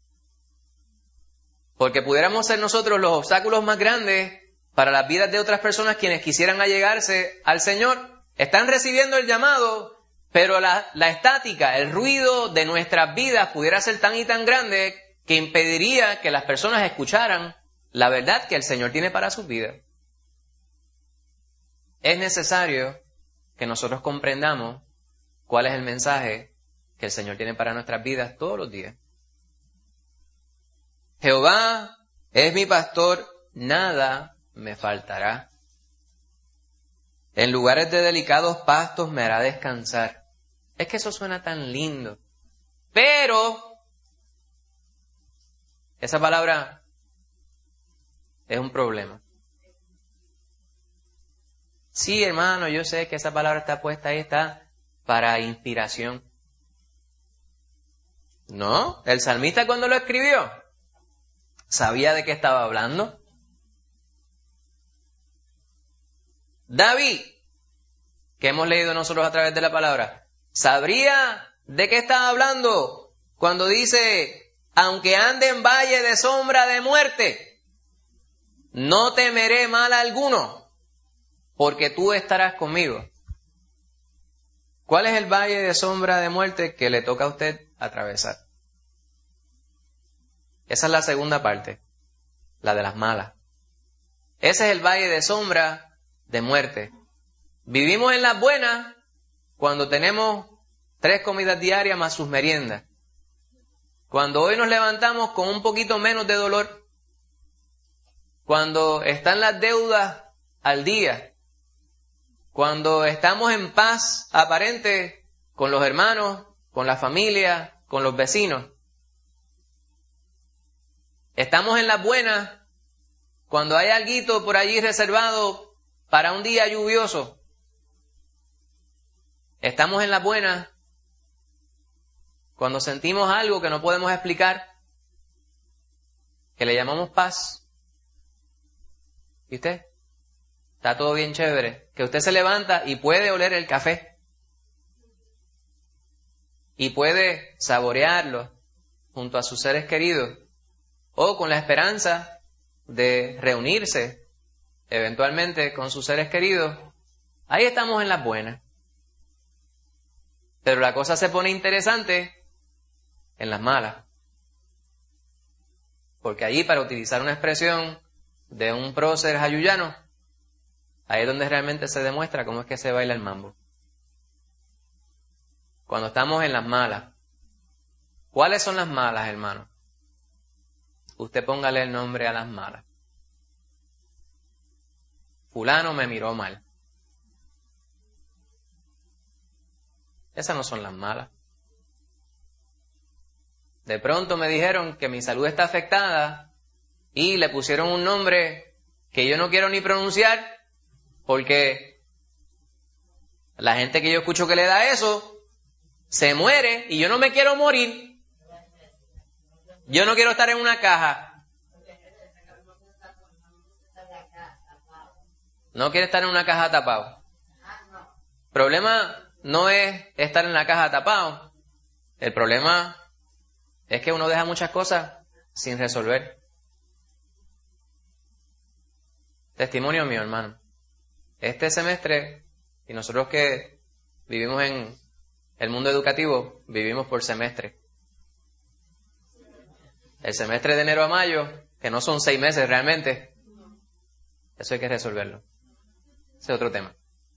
Porque pudiéramos ser nosotros los obstáculos más grandes para las vidas de otras personas quienes quisieran allegarse al Señor. Están recibiendo el llamado, pero la estática, el ruido de nuestras vidas pudiera ser tan y tan grande que impediría que las personas escucharan la verdad que el Señor tiene para sus vidas. Es necesario que nosotros comprendamos cuál es el mensaje que el Señor tiene para nuestras vidas todos los días. Jehová es mi pastor, nada me faltará. En lugares de delicados pastos me hará descansar. Es que eso suena tan lindo. Pero esa palabra es un problema. Sí, hermano, yo sé que esa palabra está puesta ahí, está para inspiración. No, el salmista cuando lo escribió, ¿sabía de qué estaba hablando? David, que hemos leído nosotros a través de la palabra, ¿sabría de qué estaba hablando cuando dice, aunque ande en valle de sombra de muerte, no temeré mal alguno, porque tú estarás conmigo? ¿Cuál es el valle de sombra de muerte que le toca a usted atravesar? Esa es la segunda parte, la de las malas. Ese es el valle de sombra de muerte. Vivimos en las buenas cuando tenemos 3 comidas diarias más sus meriendas. Cuando hoy nos levantamos con un poquito menos de dolor. Cuando están las deudas al día. Cuando estamos en paz aparente con los hermanos, con la familia, con los vecinos. Estamos en las buenas cuando hay alguito por allí reservado para un día lluvioso. Estamos en las buenas cuando sentimos algo que no podemos explicar, que le llamamos paz. ¿Y usted? Está todo bien chévere. Que usted se levanta y puede oler el café. Y puede saborearlo junto a sus seres queridos. O con la esperanza de reunirse eventualmente con sus seres queridos. Ahí estamos en las buenas. Pero la cosa se pone interesante en las malas. Porque allí, para utilizar una expresión de un prócer jayuyano, ahí es donde realmente se demuestra cómo es que se baila el mambo. Cuando estamos en las malas. ¿Cuáles son las malas, hermano? Usted póngale el nombre a las malas. Fulano me miró mal. Esas no son las malas. De pronto me dijeron que mi salud está afectada y le pusieron un nombre que yo no quiero ni pronunciar porque la gente que yo escucho que le da eso se muere y yo no me quiero morir. Yo no quiero estar en una caja. No quiere estar en una caja tapado. El problema no es estar en la caja tapado. El problema es que uno deja muchas cosas sin resolver. Testimonio mío, hermano. Este semestre, y nosotros que vivimos en el mundo educativo, vivimos por semestre. El semestre de enero a mayo, que no son 6 meses realmente, eso hay que resolverlo. Ese es otro tema.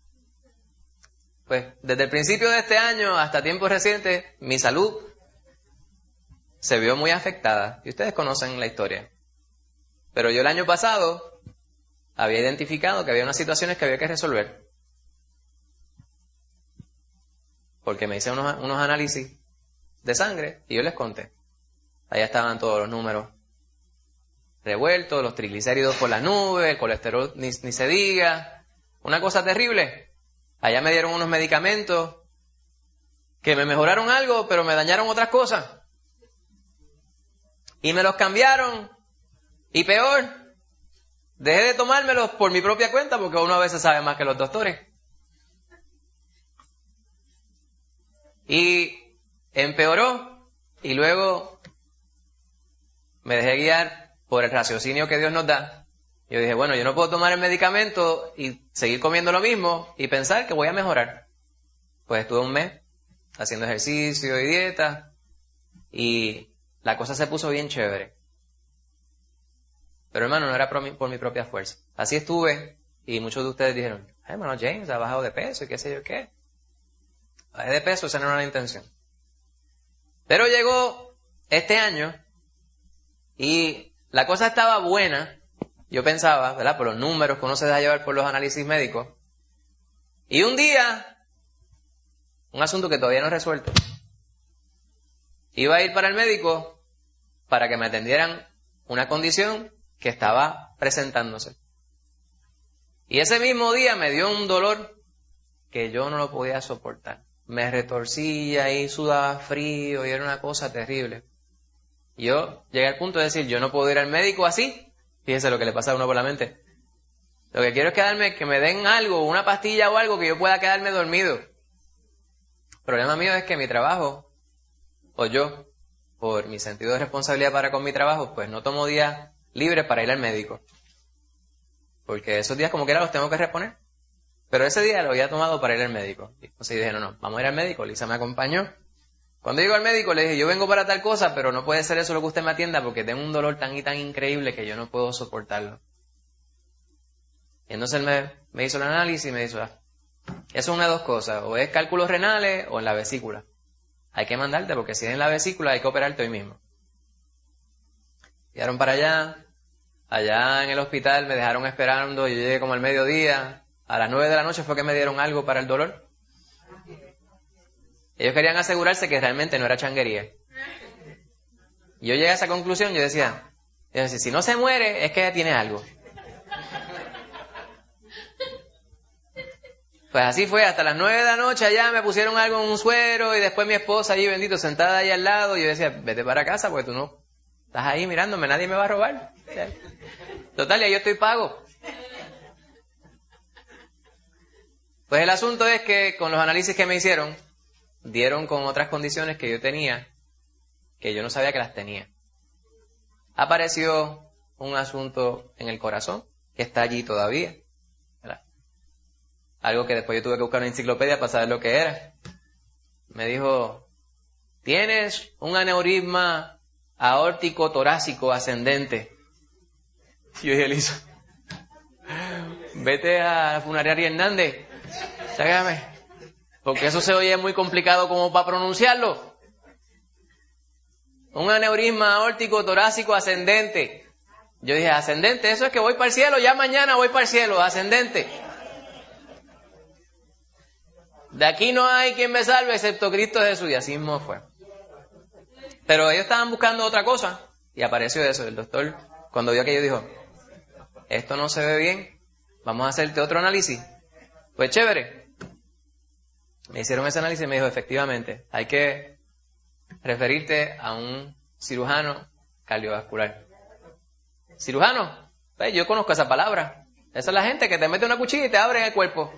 Pues desde el principio de este año hasta tiempos recientes, mi salud se vio muy afectada. Y ustedes conocen la historia. Pero yo el año pasado había identificado que había unas situaciones que había que resolver. Porque me hice unos análisis de sangre y yo les conté. Allá estaban todos los números revueltos, los triglicéridos por las nubes, el colesterol ni se diga. Una cosa terrible. Allá me dieron unos medicamentos que me mejoraron algo, pero me dañaron otras cosas. Y me los cambiaron. Y peor, dejé de tomármelos por mi propia cuenta, porque uno a veces sabe más que los doctores. Y empeoró. Y luego me dejé guiar por el raciocinio que Dios nos da. Yo dije, bueno, yo no puedo tomar el medicamento y seguir comiendo lo mismo y pensar que voy a mejorar. Pues estuve un mes haciendo ejercicio y dieta y la cosa se puso bien chévere. Pero hermano, no era por mi propia fuerza. Así estuve y muchos de ustedes dijeron, hermano James ha bajado de peso y qué sé yo qué. Bajé de peso, esa no era la intención. Pero llegó este año y la cosa estaba buena. Yo pensaba, ¿verdad? Por los números que uno se deja llevar por los análisis médicos. Y un día, un asunto que todavía no he resuelto. Iba a ir para el médico para que me atendieran una condición que estaba presentándose. Y ese mismo día me dio un dolor que yo no lo podía soportar. Me retorcía y sudaba frío y era una cosa terrible. Yo llegué al punto de decir, yo no puedo ir al médico así. Fíjense lo que le pasa a uno por la mente. Lo que quiero es que me den algo, una pastilla o algo que yo pueda quedarme dormido. El problema mío es que mi trabajo, o yo, por mi sentido de responsabilidad para con mi trabajo, pues no tomo días libres para ir al médico. Porque esos días como quiera los tengo que reponer. Pero ese día lo había tomado para ir al médico. Entonces dije, no, vamos a ir al médico. Lisa me acompañó. Cuando llego al médico le dije, yo vengo para tal cosa, pero no puede ser eso lo que usted me atienda porque tengo un dolor tan y tan increíble que yo no puedo soportarlo. Y entonces él me hizo el análisis y me dijo, eso es una de dos cosas, o es cálculos renales o en la vesícula. Hay que mandarte porque si es en la vesícula hay que operarte hoy mismo. Llegaron para allá en el hospital me dejaron esperando, yo llegué como al mediodía, a las 9 de la noche fue que me dieron algo para el dolor. Ellos querían asegurarse que realmente no era changuería. Yo llegué a esa conclusión, yo decía, si no se muere es que ella tiene algo. Pues así fue, hasta las 9 de la noche allá me pusieron algo en un suero y después mi esposa allí, bendito, sentada ahí al lado, y yo decía, vete para casa porque tú no estás ahí mirándome, nadie me va a robar. Total, ya yo estoy pago. Pues el asunto es que con los análisis que me hicieron, dieron con otras condiciones que yo tenía, que yo no sabía que las tenía. Apareció un asunto en el corazón, que está allí todavía. ¿Verdad? Algo que después yo tuve que buscar una enciclopedia para saber lo que era. Me dijo, tienes un aneurisma aórtico torácico ascendente. Y yo dije, Liso, vete a la funeraria Hernández, sácame, porque eso se oye muy complicado como para pronunciarlo. Un aneurisma aórtico torácico ascendente. Yo dije, ascendente, eso es que voy para el cielo, ya mañana voy para el cielo, ascendente. De aquí no hay quien me salve excepto Cristo Jesús, y así mismo fue. Pero ellos estaban buscando otra cosa, y apareció eso. El doctor, cuando vio aquello, dijo, esto no se ve bien, vamos a hacerte otro análisis. Pues chévere. Me hicieron ese análisis y me dijo, efectivamente, hay que referirte a un cirujano cardiovascular. ¿Cirujano? Pues yo conozco esa palabra. Esa es la gente que te mete una cuchilla y te abre el cuerpo.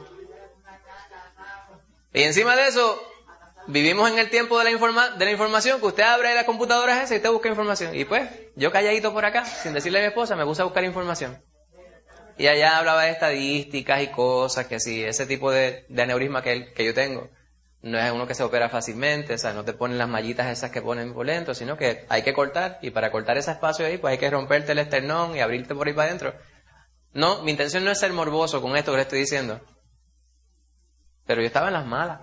Y encima de eso, vivimos en el tiempo de la información, que usted abre las computadoras esas y te busca información. Y pues, yo calladito por acá, sin decirle a mi esposa, me puse a buscar información. Y allá hablaba de estadísticas y cosas, que sí, ese tipo de aneurisma que yo tengo, no es uno que se opera fácilmente, o sea, no te ponen las mallitas esas que ponen por dentro, sino que hay que cortar, y para cortar ese espacio ahí, pues hay que romperte el esternón y abrirte por ahí para adentro. No, mi intención no es ser morboso con esto que le estoy diciendo, pero yo estaba en las malas.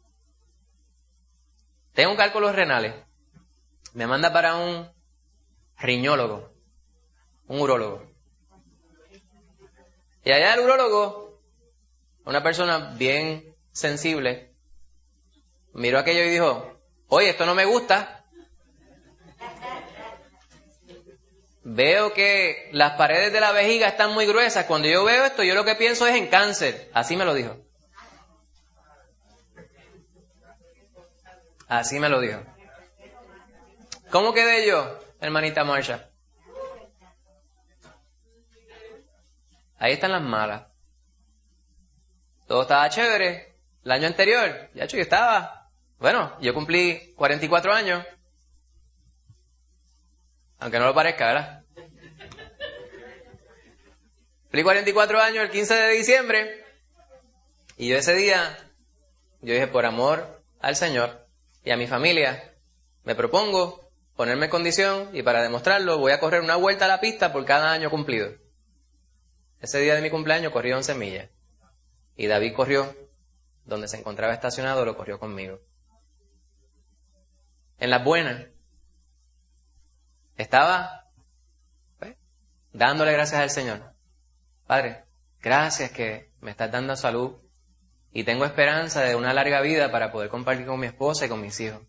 Tengo cálculos renales, me manda para un riñólogo, un urólogo. Y allá el urólogo, una persona bien sensible, miró aquello y dijo, oye, esto no me gusta. Veo que las paredes de la vejiga están muy gruesas. Cuando yo veo esto, yo lo que pienso es en cáncer. Así me lo dijo. Así me lo dijo. ¿Cómo quedé yo, hermanita Marsha? Ahí están las malas. Todo estaba chévere. El año anterior, ya yo estaba. Bueno, yo cumplí 44 años. Aunque no lo parezca, ¿verdad? Cumplí 44 años el 15 de diciembre. Y yo ese día, yo dije, por amor al Señor y a mi familia, me propongo ponerme en condición y para demostrarlo voy a correr una vuelta a la pista por cada año cumplido. Ese día de mi cumpleaños corrí 11 millas. Y David corrió donde se encontraba estacionado, lo corrió conmigo. En las buenas, estaba dándole gracias al Señor. Padre, gracias que me estás dando salud y tengo esperanza de una larga vida para poder compartir con mi esposa y con mis hijos.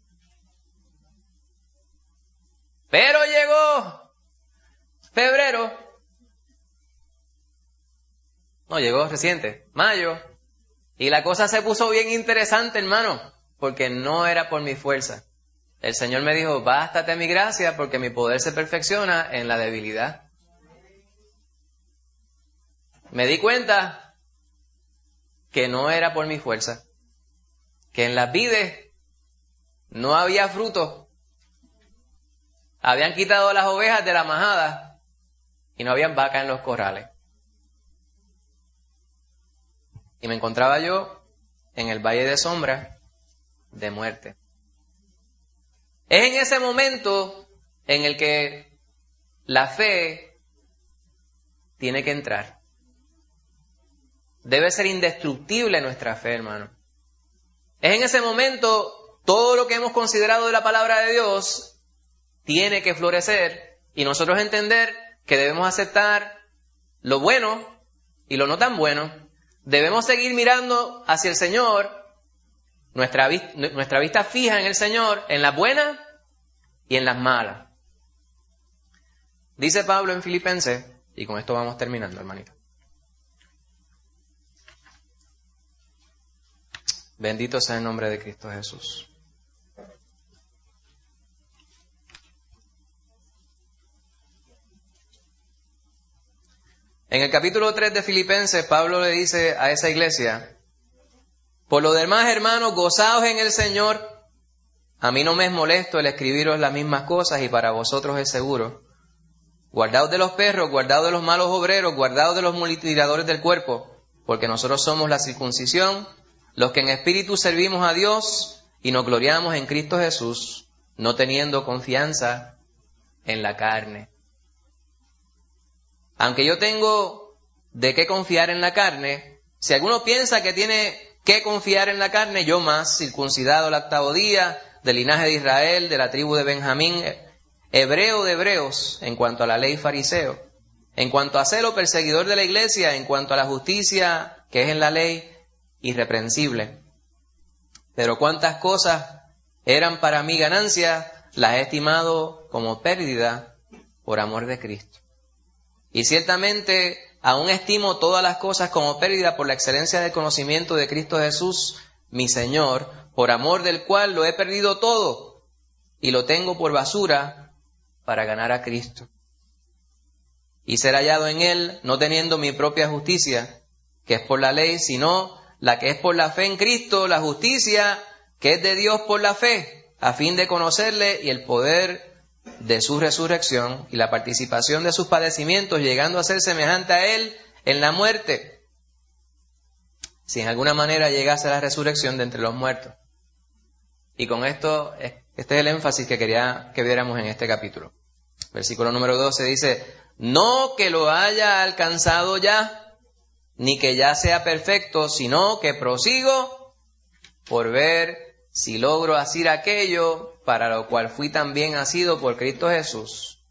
Pero llegó febrero. No, llegó reciente, mayo. Y la cosa se puso bien interesante, hermano, porque no era por mi fuerza. El Señor me dijo, bástate mi gracia porque mi poder se perfecciona en la debilidad. Me di cuenta que no era por mi fuerza, que en las vides no había fruto. Habían quitado las ovejas de la majada y no habían vacas en los corrales. y me encontraba yo en el valle de sombra de muerte. Es en ese momento en el que la fe tiene que entrar. Debe ser indestructible nuestra fe, hermano. Es en ese momento todo lo que hemos considerado de la palabra de Dios tiene que florecer y nosotros entender que debemos aceptar lo bueno y lo no tan bueno. Debemos seguir mirando hacia el Señor, nuestra vista fija en el Señor, en las buenas y en las malas. Dice Pablo en Filipenses, y con esto vamos terminando, hermanito. Bendito sea el nombre de Cristo Jesús. En el capítulo 3 de Filipenses, Pablo le dice a esa iglesia: por lo demás, hermanos, gozaos en el Señor. A mí no me es molesto el escribiros las mismas cosas y para vosotros es seguro. Guardaos de los perros, guardaos de los malos obreros, guardaos de los mutiladores del cuerpo, porque nosotros somos la circuncisión, los que en espíritu servimos a Dios y nos gloriamos en Cristo Jesús, no teniendo confianza en la carne. Aunque yo tengo de qué confiar en la carne, si alguno piensa que tiene que confiar en la carne, yo más, circuncidado al 8º día, del linaje de Israel, de la tribu de Benjamín, hebreo de hebreos, en cuanto a la ley fariseo, en cuanto a celo perseguidor de la iglesia, en cuanto a la justicia que es en la ley, irreprensible. Pero cuántas cosas eran para mí ganancia, las he estimado como pérdida por amor de Cristo. Y ciertamente aún estimo todas las cosas como pérdida por la excelencia del conocimiento de Cristo Jesús, mi Señor, por amor del cual lo he perdido todo y lo tengo por basura para ganar a Cristo y ser hallado en Él, no teniendo mi propia justicia, que es por la ley, sino la que es por la fe en Cristo, la justicia que es de Dios por la fe, a fin de conocerle y el poder de su resurrección y la participación de sus padecimientos, llegando a ser semejante a Él en la muerte, si en alguna manera llegase a la resurrección de entre los muertos. Y con esto, este es el énfasis que quería que viéramos en este capítulo. Versículo número 12 dice: no que lo haya alcanzado ya, ni que ya sea perfecto, sino que prosigo por ver si logro asir aquello para lo cual fui también asido por Cristo Jesús.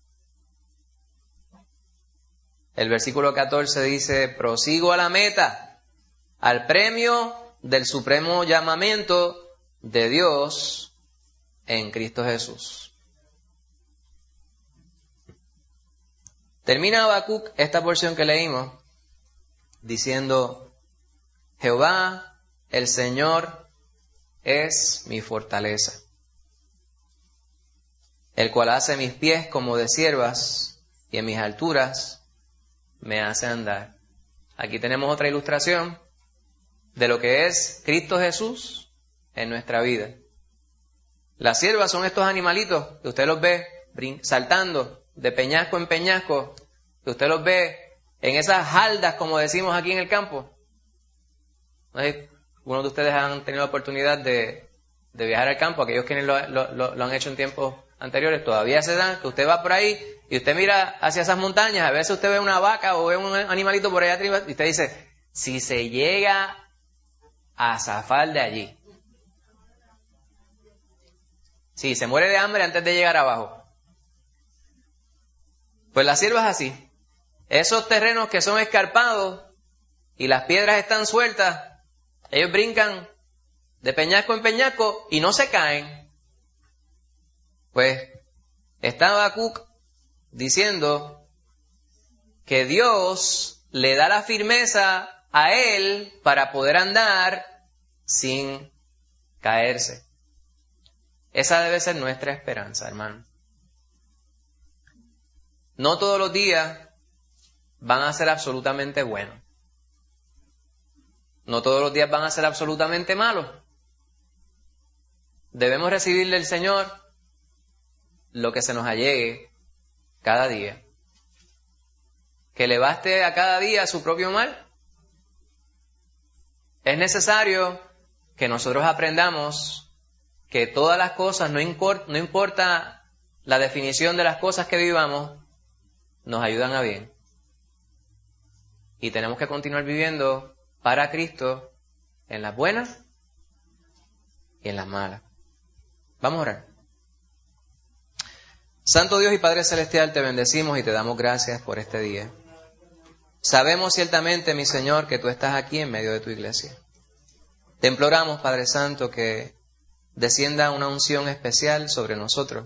El versículo 14 dice: prosigo a la meta, al premio del supremo llamamiento de Dios en Cristo Jesús. Termina Habacuc esta porción que leímos diciendo: Jehová, el Señor, es mi fortaleza, el cual hace mis pies como de ciervas y en mis alturas me hace andar. Aquí tenemos otra ilustración de lo que es Cristo Jesús en nuestra vida. Las ciervas son estos animalitos que usted los ve saltando de peñasco en peñasco, que usted los ve en esas haldas, como decimos aquí en el campo. Algunos de ustedes han tenido la oportunidad de viajar al campo, aquellos quienes lo han hecho en tiempos anteriores, todavía se dan, que usted va por ahí y usted mira hacia esas montañas, a veces usted ve una vaca o ve un animalito por allá arriba y usted dice: si se llega a zafar de allí. Sí, se muere de hambre antes de llegar abajo. Pues la sierva es así. Esos terrenos que son escarpados y las piedras están sueltas, ellos brincan de peñasco en peñasco y no se caen. Pues está Habacuc diciendo que Dios le da la firmeza a él para poder andar sin caerse. Esa debe ser nuestra esperanza, hermano. No todos los días van a ser absolutamente buenos. No todos los días van a ser absolutamente malos. Debemos recibir del Señor lo que se nos allegue cada día. Que le baste a cada día su propio mal. Es necesario que nosotros aprendamos que todas las cosas, no importa la definición de las cosas que vivamos, nos ayudan a bien. Y tenemos que continuar viviendo para Cristo en las buenas y en las malas. Vamos a orar. Santo Dios y Padre Celestial, te bendecimos y te damos gracias por este día. Sabemos ciertamente, mi Señor, que tú estás aquí en medio de tu iglesia. Te imploramos, Padre Santo, que descienda una unción especial sobre nosotros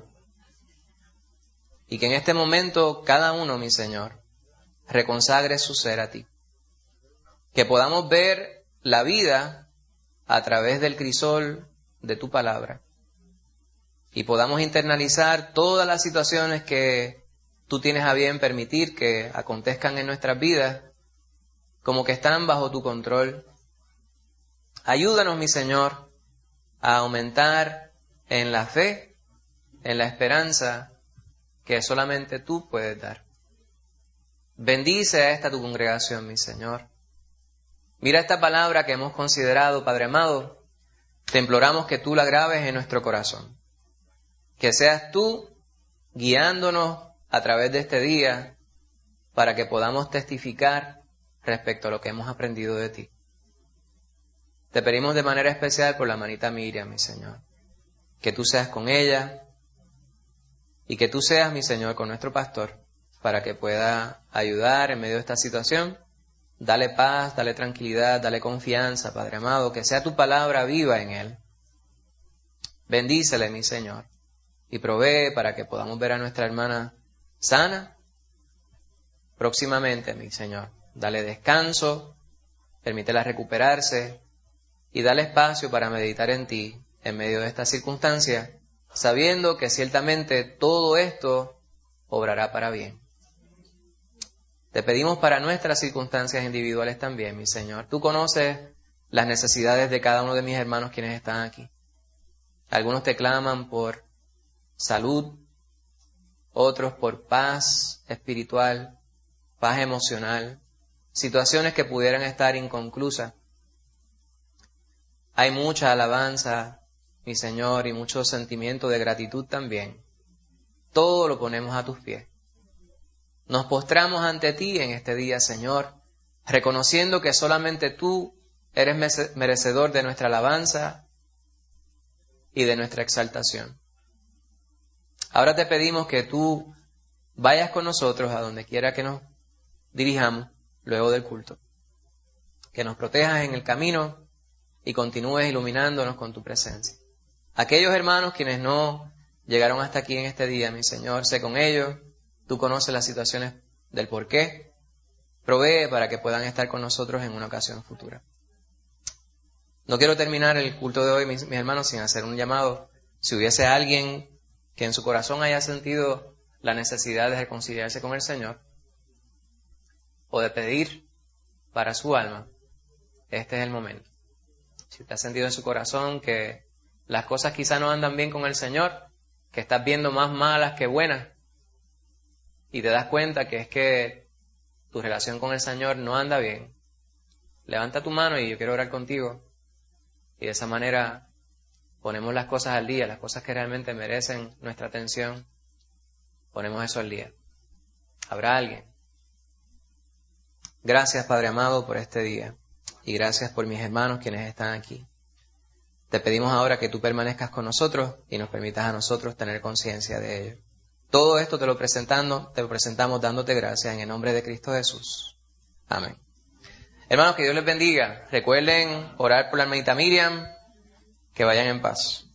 y que en este momento cada uno, mi Señor, reconsagre su ser a ti. Que podamos ver la vida a través del crisol de tu palabra y podamos internalizar todas las situaciones que tú tienes a bien permitir que acontezcan en nuestras vidas como que están bajo tu control. Ayúdanos, mi Señor, a aumentar en la fe, en la esperanza que solamente tú puedes dar. Bendice a esta tu congregación, mi Señor. Mira esta palabra que hemos considerado, Padre amado. Te imploramos que tú la grabes en nuestro corazón. Que seas tú guiándonos a través de este día para que podamos testificar respecto a lo que hemos aprendido de ti. Te pedimos de manera especial por la hermanita Miriam, mi Señor. Que tú seas con ella y que tú seas, mi Señor, con nuestro pastor para que pueda ayudar en medio de esta situación. Dale paz, dale tranquilidad, dale confianza, Padre amado, que sea tu palabra viva en él. Bendícele, mi Señor, y provee para que podamos ver a nuestra hermana sana próximamente, mi Señor. Dale descanso, permítela recuperarse y dale espacio para meditar en ti en medio de esta circunstancia, sabiendo que ciertamente todo esto obrará para bien. Te pedimos para nuestras circunstancias individuales también, mi Señor. Tú conoces las necesidades de cada uno de mis hermanos quienes están aquí. Algunos te claman por salud, otros por paz espiritual, paz emocional, situaciones que pudieran estar inconclusas. Hay mucha alabanza, mi Señor, y mucho sentimiento de gratitud también. Todo lo ponemos a tus pies. Nos postramos ante ti en este día, Señor, reconociendo que solamente tú eres merecedor de nuestra alabanza y de nuestra exaltación. Ahora te pedimos que tú vayas con nosotros a donde quiera que nos dirijamos luego del culto. Que nos protejas en el camino y continúes iluminándonos con tu presencia. Aquellos hermanos quienes no llegaron hasta aquí en este día, mi Señor, sé con ellos. Tú conoces las situaciones del porqué. Provee para que puedan estar con nosotros en una ocasión futura. No quiero terminar el culto de hoy, mis hermanos, sin hacer un llamado. Si hubiese alguien que en su corazón haya sentido la necesidad de reconciliarse con el Señor o de pedir para su alma, este es el momento. Si te has sentido en su corazón que las cosas quizá no andan bien con el Señor, que estás viendo más malas que buenas, y te das cuenta que es que tu relación con el Señor no anda bien, levanta tu mano y yo quiero orar contigo. Y de esa manera ponemos las cosas al día, las cosas que realmente merecen nuestra atención, ponemos eso al día. ¿Habrá alguien? Gracias, Padre amado, por este día. Y gracias por mis hermanos quienes están aquí. Te pedimos ahora que tú permanezcas con nosotros y nos permitas a nosotros tener conciencia de ello. Todo esto te lo presentamos dándote gracias en el nombre de Cristo Jesús. Amén. Hermanos, que Dios les bendiga. Recuerden orar por la hermanita Miriam. Que vayan en paz.